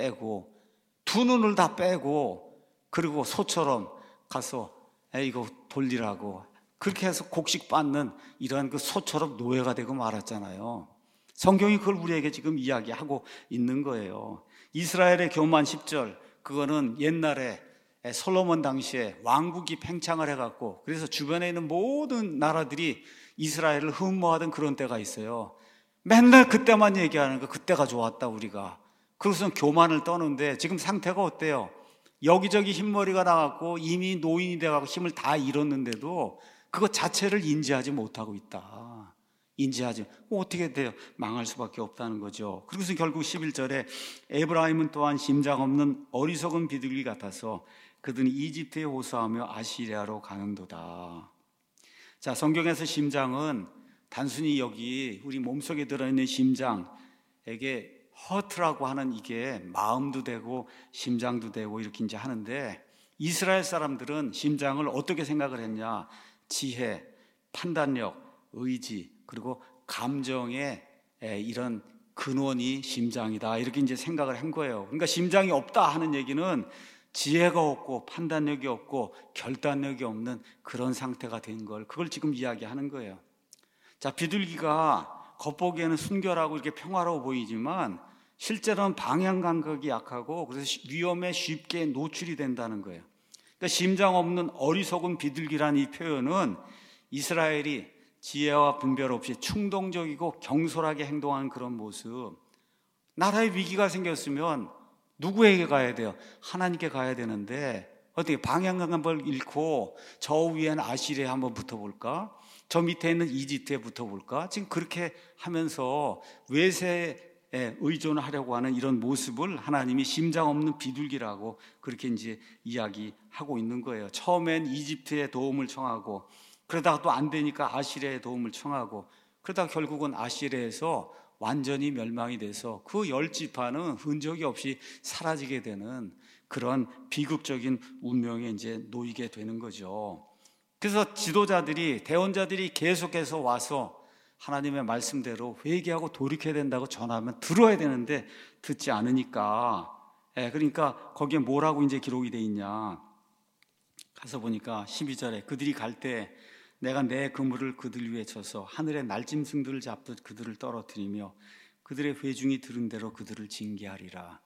빼고 그리고 소처럼 가서 이거 돌리라고 그렇게 해서 곡식 받는 이러한 그 소처럼 노예가 되고 말았잖아요. 성경이 그걸 우리에게 지금 이야기하고 있는 거예요. 이스라엘의 교만 10절, 그거는 옛날에 솔로몬 당시에 왕국이 팽창을 해갖고 그래서 주변에 있는 모든 나라들이 이스라엘을 흠모하던 그런 때가 있어요. 맨날 그때만 얘기하는 거, 그때가 좋았다 우리가. 그래서 교만을 떠는데 지금 상태가 어때요? 여기저기 흰머리가 나갖고 이미 노인이 돼갖고 힘을 다 잃었는데도 그것 자체를 인지하지 못하고 있다. 인지하지. 어떻게 돼요? 망할 수밖에 없다는 거죠. 그래서 결국 11절에 에브라임은 또한 심장 없는 어리석은 비둘기 같아서 그들은 이집트에 호소하며 아시리아로 가는도다. 자, 성경에서 심장은 단순히 여기 우리 몸속에 들어있는 심장에게 허트라고 하는 이게 마음도 되고 심장도 되고 이렇게 이제 하는데 이스라엘 사람들은 심장을 어떻게 생각을 했냐? 지혜, 판단력, 의지, 그리고 감정의 이런 근원이 심장이다. 이렇게 이제 생각을 한 거예요. 그러니까 심장이 없다 하는 얘기는 지혜가 없고 판단력이 없고 결단력이 없는 그런 상태가 된 걸, 그걸 지금 이야기하는 거예요. 자, 비둘기가 겉보기에는 순결하고 이렇게 평화로워 보이지만 실제로는 방향 감각이 약하고 그래서 위험에 쉽게 노출이 된다는 거예요. 그러니까 심장 없는 어리석은 비둘기라는 이 표현은 이스라엘이 지혜와 분별 없이 충동적이고 경솔하게 행동하는 그런 모습. 나라에 위기가 생겼으면 누구에게 가야 돼요? 하나님께 가야 되는데 어떻게 방향감을 잃고 저 위에는 아시리아에 한번 붙어볼까? 저 밑에 있는 이집트에 붙어볼까? 지금 그렇게 하면서 외세에 의존하려고 하는 이런 모습을 하나님이 심장 없는 비둘기라고 그렇게 이제 이야기하고 있는 거예요. 처음엔 이집트의 도움을 청하고 그러다가 또 안 되니까 아시리아의 도움을 청하고 그러다가 결국은 아시리아에서 완전히 멸망이 돼서 그 열 지파는 흔적이 없이 사라지게 되는 그런 비극적인 운명에 이제 놓이게 되는 거죠. 그래서 지도자들이, 대언자들이 계속해서 와서 하나님의 말씀대로 회개하고 돌이켜야 된다고 전하면 들어야 되는데 듣지 않으니까, 그러니까 거기에 뭐라고 이제 기록이 돼 있냐? 가서 보니까 12절에 그들이 갈 때 내가 내 그물을 그들 위에 쳐서 하늘의 날짐승들을 잡듯 그들을 떨어뜨리며 그들의 회중이 들은 대로 그들을 징계하리라.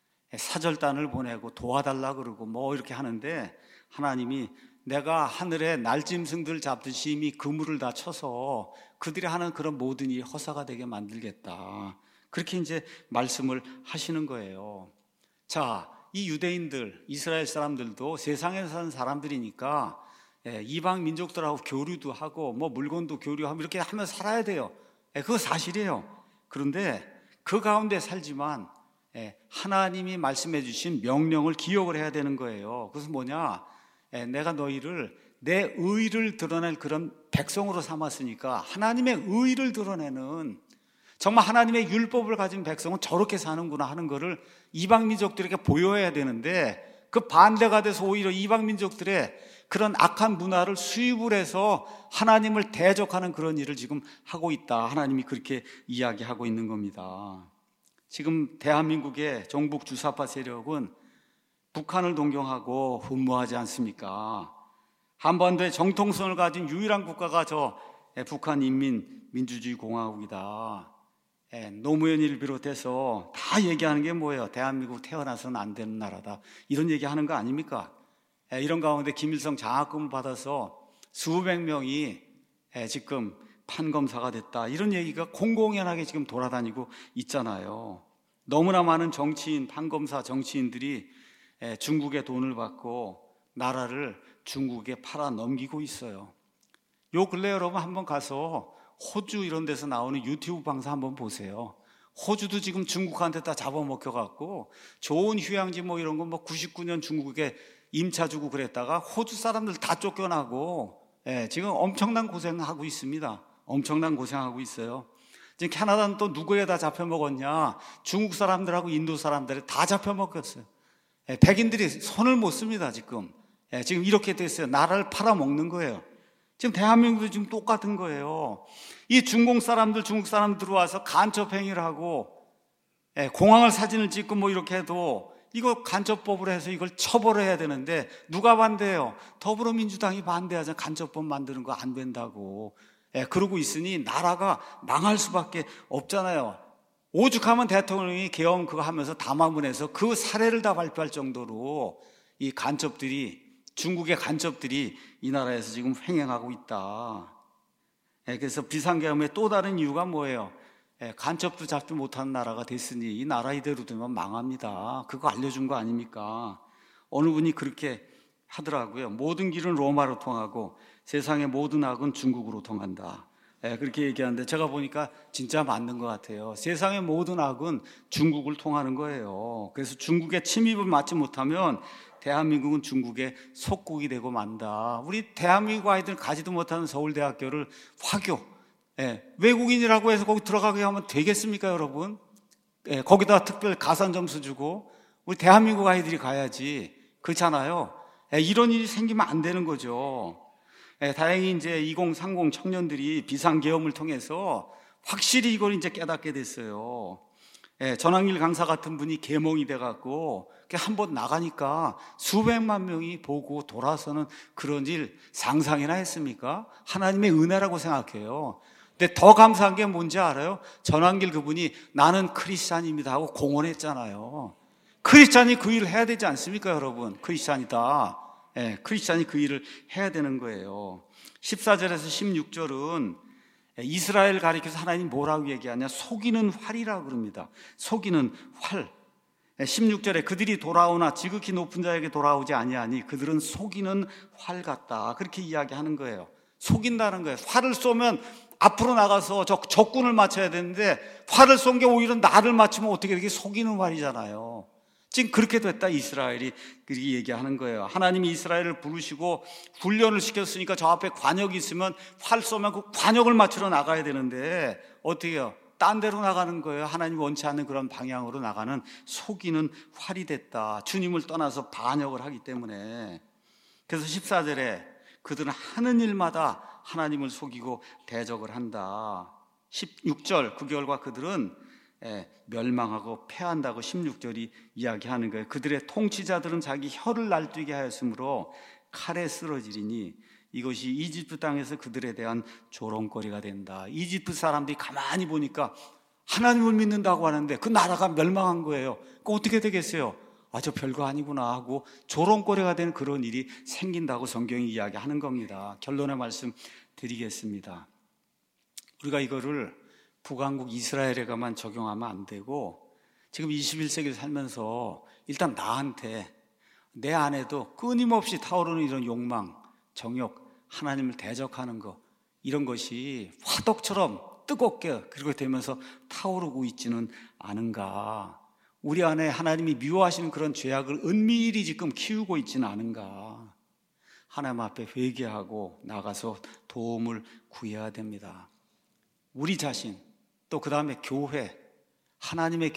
사절단을 보내고 도와달라 그러고 뭐 이렇게 하는데 하나님이 내가 하늘의 날짐승들 잡듯이 이미 그물을 다 쳐서 그들이 하는 그런 모든 일이 허사가 되게 만들겠다. 그렇게 이제 말씀을 하시는 거예요. 자, 이 유대인들, 이스라엘 사람들도 세상에 사는 사람들이니까 이방 민족들하고 교류도 하고 뭐 물건도 교류하고 이렇게 하면서 살아야 돼요. 그거 사실이에요. 그런데 그 가운데 살지만 하나님이 말씀해 주신 명령을 기억을 해야 되는 거예요. 그래서 뭐냐? 내가 너희를 내 의를 드러낼 그런 백성으로 삼았으니까 하나님의 의를 드러내는, 정말 하나님의 율법을 가진 백성은 저렇게 사는구나 하는 거를 이방 민족들에게 보여야 되는데 그 반대가 돼서 오히려 이방 민족들의 그런 악한 문화를 수입을 해서 하나님을 대적하는 그런 일을 지금 하고 있다. 하나님이 그렇게 이야기하고 있는 겁니다. 지금 대한민국의 정북 주사파 세력은 북한을 동경하고 흠모하지 않습니까? 한반도의 정통성을 가진 유일한 국가가 저 북한인민민주주의 공화국이다. 노무현을 비롯해서 다 얘기하는 게 뭐예요? 대한민국 태어나서는 안 되는 나라다. 이런 얘기하는 거 아닙니까? 이런 가운데 김일성 장학금을 받아서 수백 명이 지금 판검사가 됐다, 이런 얘기가 공공연하게 지금 돌아다니고 있잖아요. 너무나 많은 정치인, 판검사 정치인들이 중국의 돈을 받고 나라를 중국에 팔아 넘기고 있어요. 요 근래 여러분 한번 가서 호주 이런 데서 나오는 유튜브 방송 한번 보세요. 호주도 지금 중국한테 다 잡아먹혀갖고 좋은 휴양지 뭐 이런 거 뭐 99년 중국에 임차 주고 그랬다가 호주 사람들 다 쫓겨나고 지금 엄청난 고생하고 있습니다. 엄청난 고생하고 있어요. 지금 캐나다는 또 누구에다 잡혀먹었냐? 중국 사람들하고 인도 사람들이 다 잡혀먹었어요. 백인들이 손을 못 씁니다. 지금 이렇게 됐어요. 나라를 팔아먹는 거예요. 지금 대한민국도 지금 똑같은 거예요. 이 중국 사람들 들어와서 간첩 행위를 하고 공항을 사진을 찍고 뭐 이렇게 해도 이거 간첩법으로 해서 이걸 처벌해야 되는데 누가 반대해요? 더불어민주당이 반대하잖아요. 간첩법 만드는 거 안 된다고. 그러고 있으니 나라가 망할 수밖에 없잖아요. 오죽하면 대통령이 계엄 그거 하면서 담화문에서 그 사례를 다 발표할 정도로 이 간첩들이, 중국의 간첩들이 이 나라에서 지금 횡행하고 있다. 그래서 비상계엄의 또 다른 이유가 뭐예요? 간첩도 잡지 못하는 나라가 됐으니 이 나라 이대로 두면 망합니다. 그거 알려준 거 아닙니까? 어느 분이 그렇게 하더라고요. 모든 길은 로마로 통하고 세상의 모든 악은 중국으로 통한다. 그렇게 얘기하는데 제가 보니까 진짜 맞는 것 같아요. 세상의 모든 악은 중국을 통하는 거예요. 그래서 중국의 침입을 막지 못하면 대한민국은 중국의 속국이 되고 만다. 우리 대한민국 아이들 가지도 못하는 서울대학교를 화교, 외국인이라고 해서 거기 들어가게 하면 되겠습니까, 여러분? 거기다 특별 가산 점수 주고 우리 대한민국 아이들이 가야지. 그렇잖아요. 이런 일이 생기면 안 되는 거죠. 다행히 이제 2030 청년들이 비상계엄을 통해서 확실히 이걸 이제 깨닫게 됐어요. 전학일 강사 같은 분이 계몽이 돼갖고 한번 나가니까 수백만 명이 보고 돌아서는 그런 일 상상이나 했습니까? 하나님의 은혜라고 생각해요. 근데 더 감사한 게 뭔지 알아요? 전학일 그분이 나는 크리스찬입니다 하고 공언했잖아요. 크리스찬이 그 일을 해야 되지 않습니까, 여러분? 크리스찬이다. 크리스찬이 그 일을 해야 되는 거예요. 14절에서 16절은 이스라엘 가리켜서 하나님 뭐라고 얘기하냐? 속이는 활이라고 그럽니다. 속이는 활. 16절에 그들이 돌아오나 지극히 높은 자에게 돌아오지 아니하니 그들은 속이는 활 같다. 그렇게 이야기하는 거예요. 속인다는 거예요. 활을 쏘면 앞으로 나가서 적군을 맞춰야 되는데 활을 쏜 게 오히려 나를 맞추면 어떻게 되게 속이는 활이잖아요. 지금 그렇게 됐다, 이스라엘이. 그렇게 얘기하는 거예요. 하나님이 이스라엘을 부르시고 훈련을 시켰으니까 저 앞에 관역이 있으면 활 쏘면 그 관역을 맞추러 나가야 되는데 어떻게 해요? 딴 데로 나가는 거예요. 하나님이 원치 않는 그런 방향으로 나가는 속이는 활이 됐다. 주님을 떠나서 반역을 하기 때문에. 그래서 14절에 그들은 하는 일마다 하나님을 속이고 대적을 한다. 16절 그 결과 그들은 멸망하고 패한다고 16절이 이야기하는 거예요. 그들의 통치자들은 자기 혀를 날뛰게 하였으므로 칼에 쓰러지리니 이것이 이집트 땅에서 그들에 대한 조롱거리가 된다. 이집트 사람들이 가만히 보니까 하나님을 믿는다고 하는데 그 나라가 멸망한 거예요. 그 어떻게 되겠어요? 저 별거 아니구나 하고 조롱거리가 되는 그런 일이 생긴다고 성경이 이야기하는 겁니다. 결론의 말씀 드리겠습니다. 우리가 이거를 북왕국 이스라엘에가만 적용하면 안 되고 지금 21세기를 살면서 일단 나한테, 내 안에도 끊임없이 타오르는 이런 욕망, 정욕, 하나님을 대적하는 거, 이런 것이 화덕처럼 뜨겁게 그렇게 되면서 타오르고 있지는 않은가. 우리 안에 하나님이 미워하시는 그런 죄악을 은밀히 지금 키우고 있지는 않은가. 하나님 앞에 회개하고 나가서 도움을 구해야 됩니다. 우리 자신, 또 그 다음에 교회, 하나님의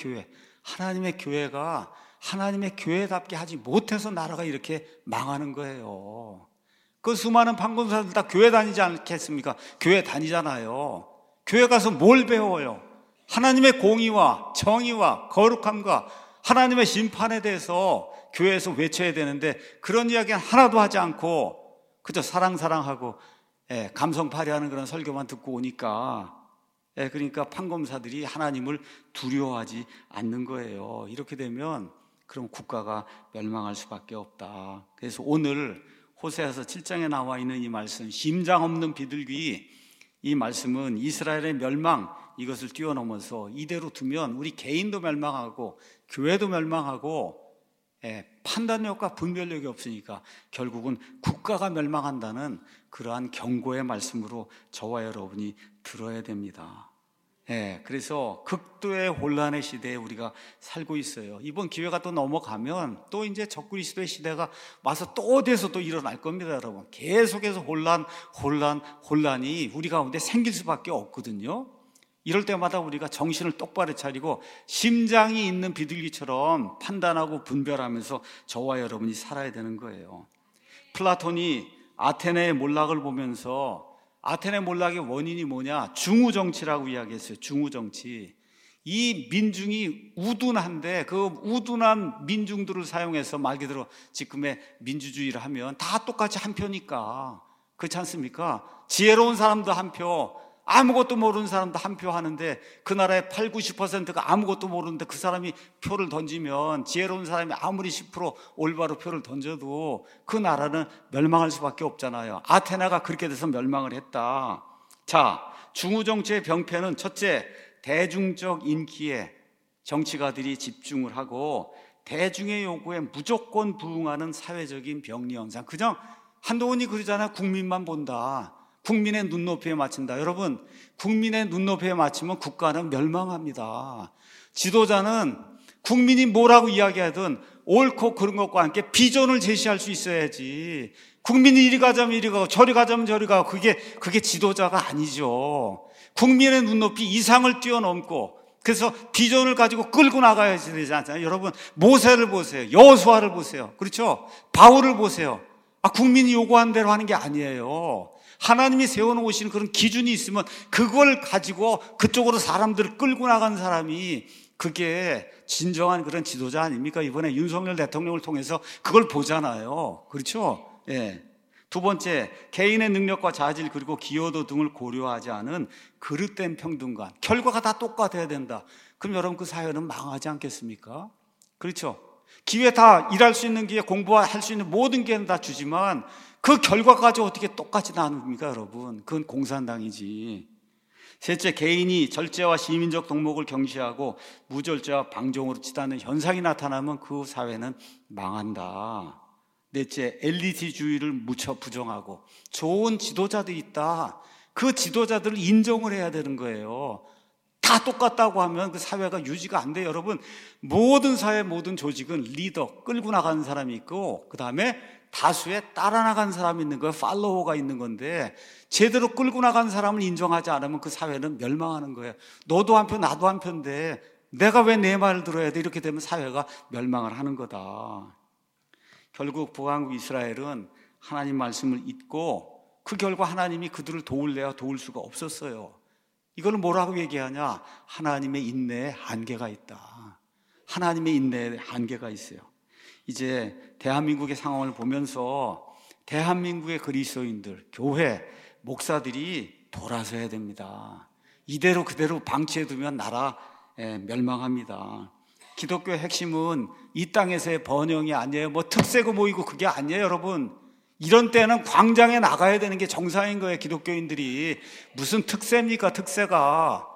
교회가 하나님의 교회답게 하지 못해서 나라가 이렇게 망하는 거예요. 그 수많은 판검사들 다 교회 다니지 않겠습니까? 교회 다니잖아요. 교회 가서 뭘 배워요? 하나님의 공의와 정의와 거룩함과 하나님의 심판에 대해서 교회에서 외쳐야 되는데 그런 이야기는 하나도 하지 않고 그저 사랑하고 감성 발휘하는 그런 설교만 듣고 오니까 그러니까 판검사들이 하나님을 두려워하지 않는 거예요. 이렇게 되면 그럼 국가가 멸망할 수밖에 없다. 그래서 오늘 호세아서 7장에 나와 있는 이 말씀, 심장 없는 비둘기, 이 말씀은 이스라엘의 멸망, 이것을 뛰어넘어서 이대로 두면 우리 개인도 멸망하고 교회도 멸망하고 판단력과 분별력이 없으니까 결국은 국가가 멸망한다는 그러한 경고의 말씀으로 저와 여러분이 들어야 됩니다. 그래서 극도의 혼란의 시대에 우리가 살고 있어요. 이번 기회가 또 넘어가면 또 이제 적그리스도의 시대가 와서 또 어디에서 또 일어날 겁니다, 여러분. 계속해서 혼란이 우리 가운데 생길 수밖에 없거든요. 이럴 때마다 우리가 정신을 똑바로 차리고 심장이 있는 비둘기처럼 판단하고 분별하면서 저와 여러분이 살아야 되는 거예요. 플라톤이 아테네의 몰락을 보면서 아테네 몰락의 원인이 뭐냐? 중우정치라고 이야기했어요. 중우정치. 이 민중이 우둔한데 그 우둔한 민중들을 사용해서 말 그대로 지금의 민주주의를 하면 다 똑같이 한 표니까. 그렇지 않습니까? 지혜로운 사람도 한 표, 아무것도 모르는 사람도 한 표 하는데 그 나라의 8, 90%가 아무것도 모르는데 그 사람이 표를 던지면 지혜로운 사람이 아무리 10% 올바로 표를 던져도 그 나라는 멸망할 수밖에 없잖아요. 아테나가 그렇게 돼서 멸망을 했다. 자, 중우정치의 병폐는 첫째, 대중적 인기에 정치가들이 집중을 하고 대중의 요구에 무조건 부응하는 사회적인 병리 현상. 그냥 한동훈이 그러잖아요. 국민만 본다. 국민의 눈높이에 맞춘다. 여러분, 국민의 눈높이에 맞추면 국가는 멸망합니다. 지도자는 국민이 뭐라고 이야기하든 옳고 그른 것과 함께 비전을 제시할 수 있어야지. 국민이 이리 가자면 이리 가고 저리 가자면 저리 가고 그게 지도자가 아니죠. 국민의 눈높이 이상을 뛰어넘고 그래서 비전을 가지고 끌고 나가야 되지 않잖아요. 여러분, 모세를 보세요. 여호수아를 보세요. 그렇죠? 바울을 보세요. 국민이 요구한 대로 하는 게 아니에요. 하나님이 세워놓으신 그런 기준이 있으면 그걸 가지고 그쪽으로 사람들을 끌고 나간 사람이 그게 진정한 그런 지도자 아닙니까? 이번에 윤석열 대통령을 통해서 그걸 보잖아요. 그렇죠? 두 번째, 개인의 능력과 자질 그리고 기여도 등을 고려하지 않은 그릇된 평등감. 결과가 다 똑같아야 된다. 그럼 여러분 그 사회는 망하지 않겠습니까? 그렇죠? 기회 다 일할 수 있는 기회, 공부할 수 있는 모든 기회는 다 주지만 그 결과까지 어떻게 똑같이 나눕니까, 여러분? 그건 공산당이지. 셋째, 개인이 절제와 시민적 동목을 경시하고 무절제와 방종으로 치닫는 현상이 나타나면 그 사회는 망한다. 넷째, 엘리트주의를 무쳐 부정하고 좋은 지도자들이 있다. 그 지도자들을 인정을 해야 되는 거예요. 다 똑같다고 하면 그 사회가 유지가 안 돼요. 여러분, 모든 사회, 모든 조직은 리더, 끌고 나가는 사람이 있고 그 다음에 다수에 따라 나간 사람이 있는 거예요. 팔로워가 있는 건데 제대로 끌고 나간 사람을 인정하지 않으면 그 사회는 멸망하는 거예요. 너도 한 표, 나도 한 표인데 내가 왜 내 말을 들어야 돼? 이렇게 되면 사회가 멸망을 하는 거다. 결국 북왕국 이스라엘은 하나님 말씀을 잊고 그 결과 하나님이 그들을 도울래야 도울 수가 없었어요. 이걸 뭐라고 얘기하냐? 하나님의 인내에 한계가 있다. 하나님의 인내에 한계가 있어요. 이제 대한민국의 상황을 보면서 대한민국의 그리스도인들, 교회, 목사들이 돌아서야 됩니다. 이대로 그대로 방치해두면 나라 멸망합니다. 기독교의 핵심은 이 땅에서의 번영이 아니에요. 뭐 특세고 모이고 그게 아니에요, 여러분. 이런 때는 광장에 나가야 되는 게 정상인 거예요. 기독교인들이 무슨 특세입니까? 특세가.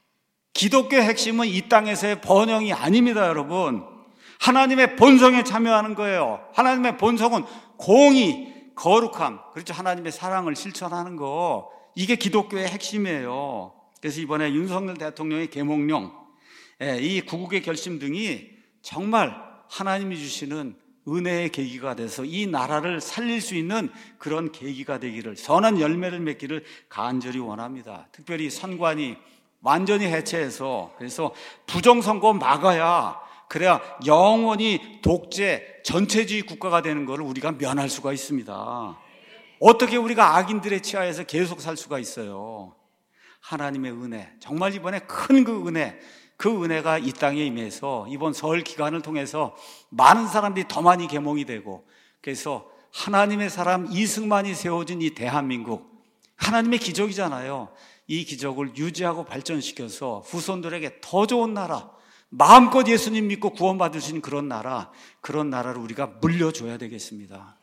기독교의 핵심은 이 땅에서의 번영이 아닙니다, 여러분. 하나님의 본성에 참여하는 거예요. 하나님의 본성은 공의, 거룩함, 그렇죠? 하나님의 사랑을 실천하는 거, 이게 기독교의 핵심이에요. 그래서 이번에 윤석열 대통령의 계몽령, 이 구국의 결심 등이 정말 하나님이 주시는 은혜의 계기가 돼서 이 나라를 살릴 수 있는 그런 계기가 되기를, 선한 열매를 맺기를 간절히 원합니다. 특별히 선관위 완전히 해체해서, 그래서 부정선거 막아야, 그래야 영원히 독재 전체주의 국가가 되는 것을 우리가 면할 수가 있습니다. 어떻게 우리가 악인들의 치하에서 계속 살 수가 있어요? 하나님의 은혜, 정말 이번에 큰 그 은혜, 그 은혜가 이 땅에 임해서 이번 설 기간을 통해서 많은 사람들이 더 많이 계몽이 되고, 그래서 하나님의 사람 이승만이 세워진 이 대한민국, 하나님의 기적이잖아요. 이 기적을 유지하고 발전시켜서 후손들에게 더 좋은 나라, 마음껏 예수님 믿고 구원받을 수 있는 그런 나라를 우리가 물려줘야 되겠습니다.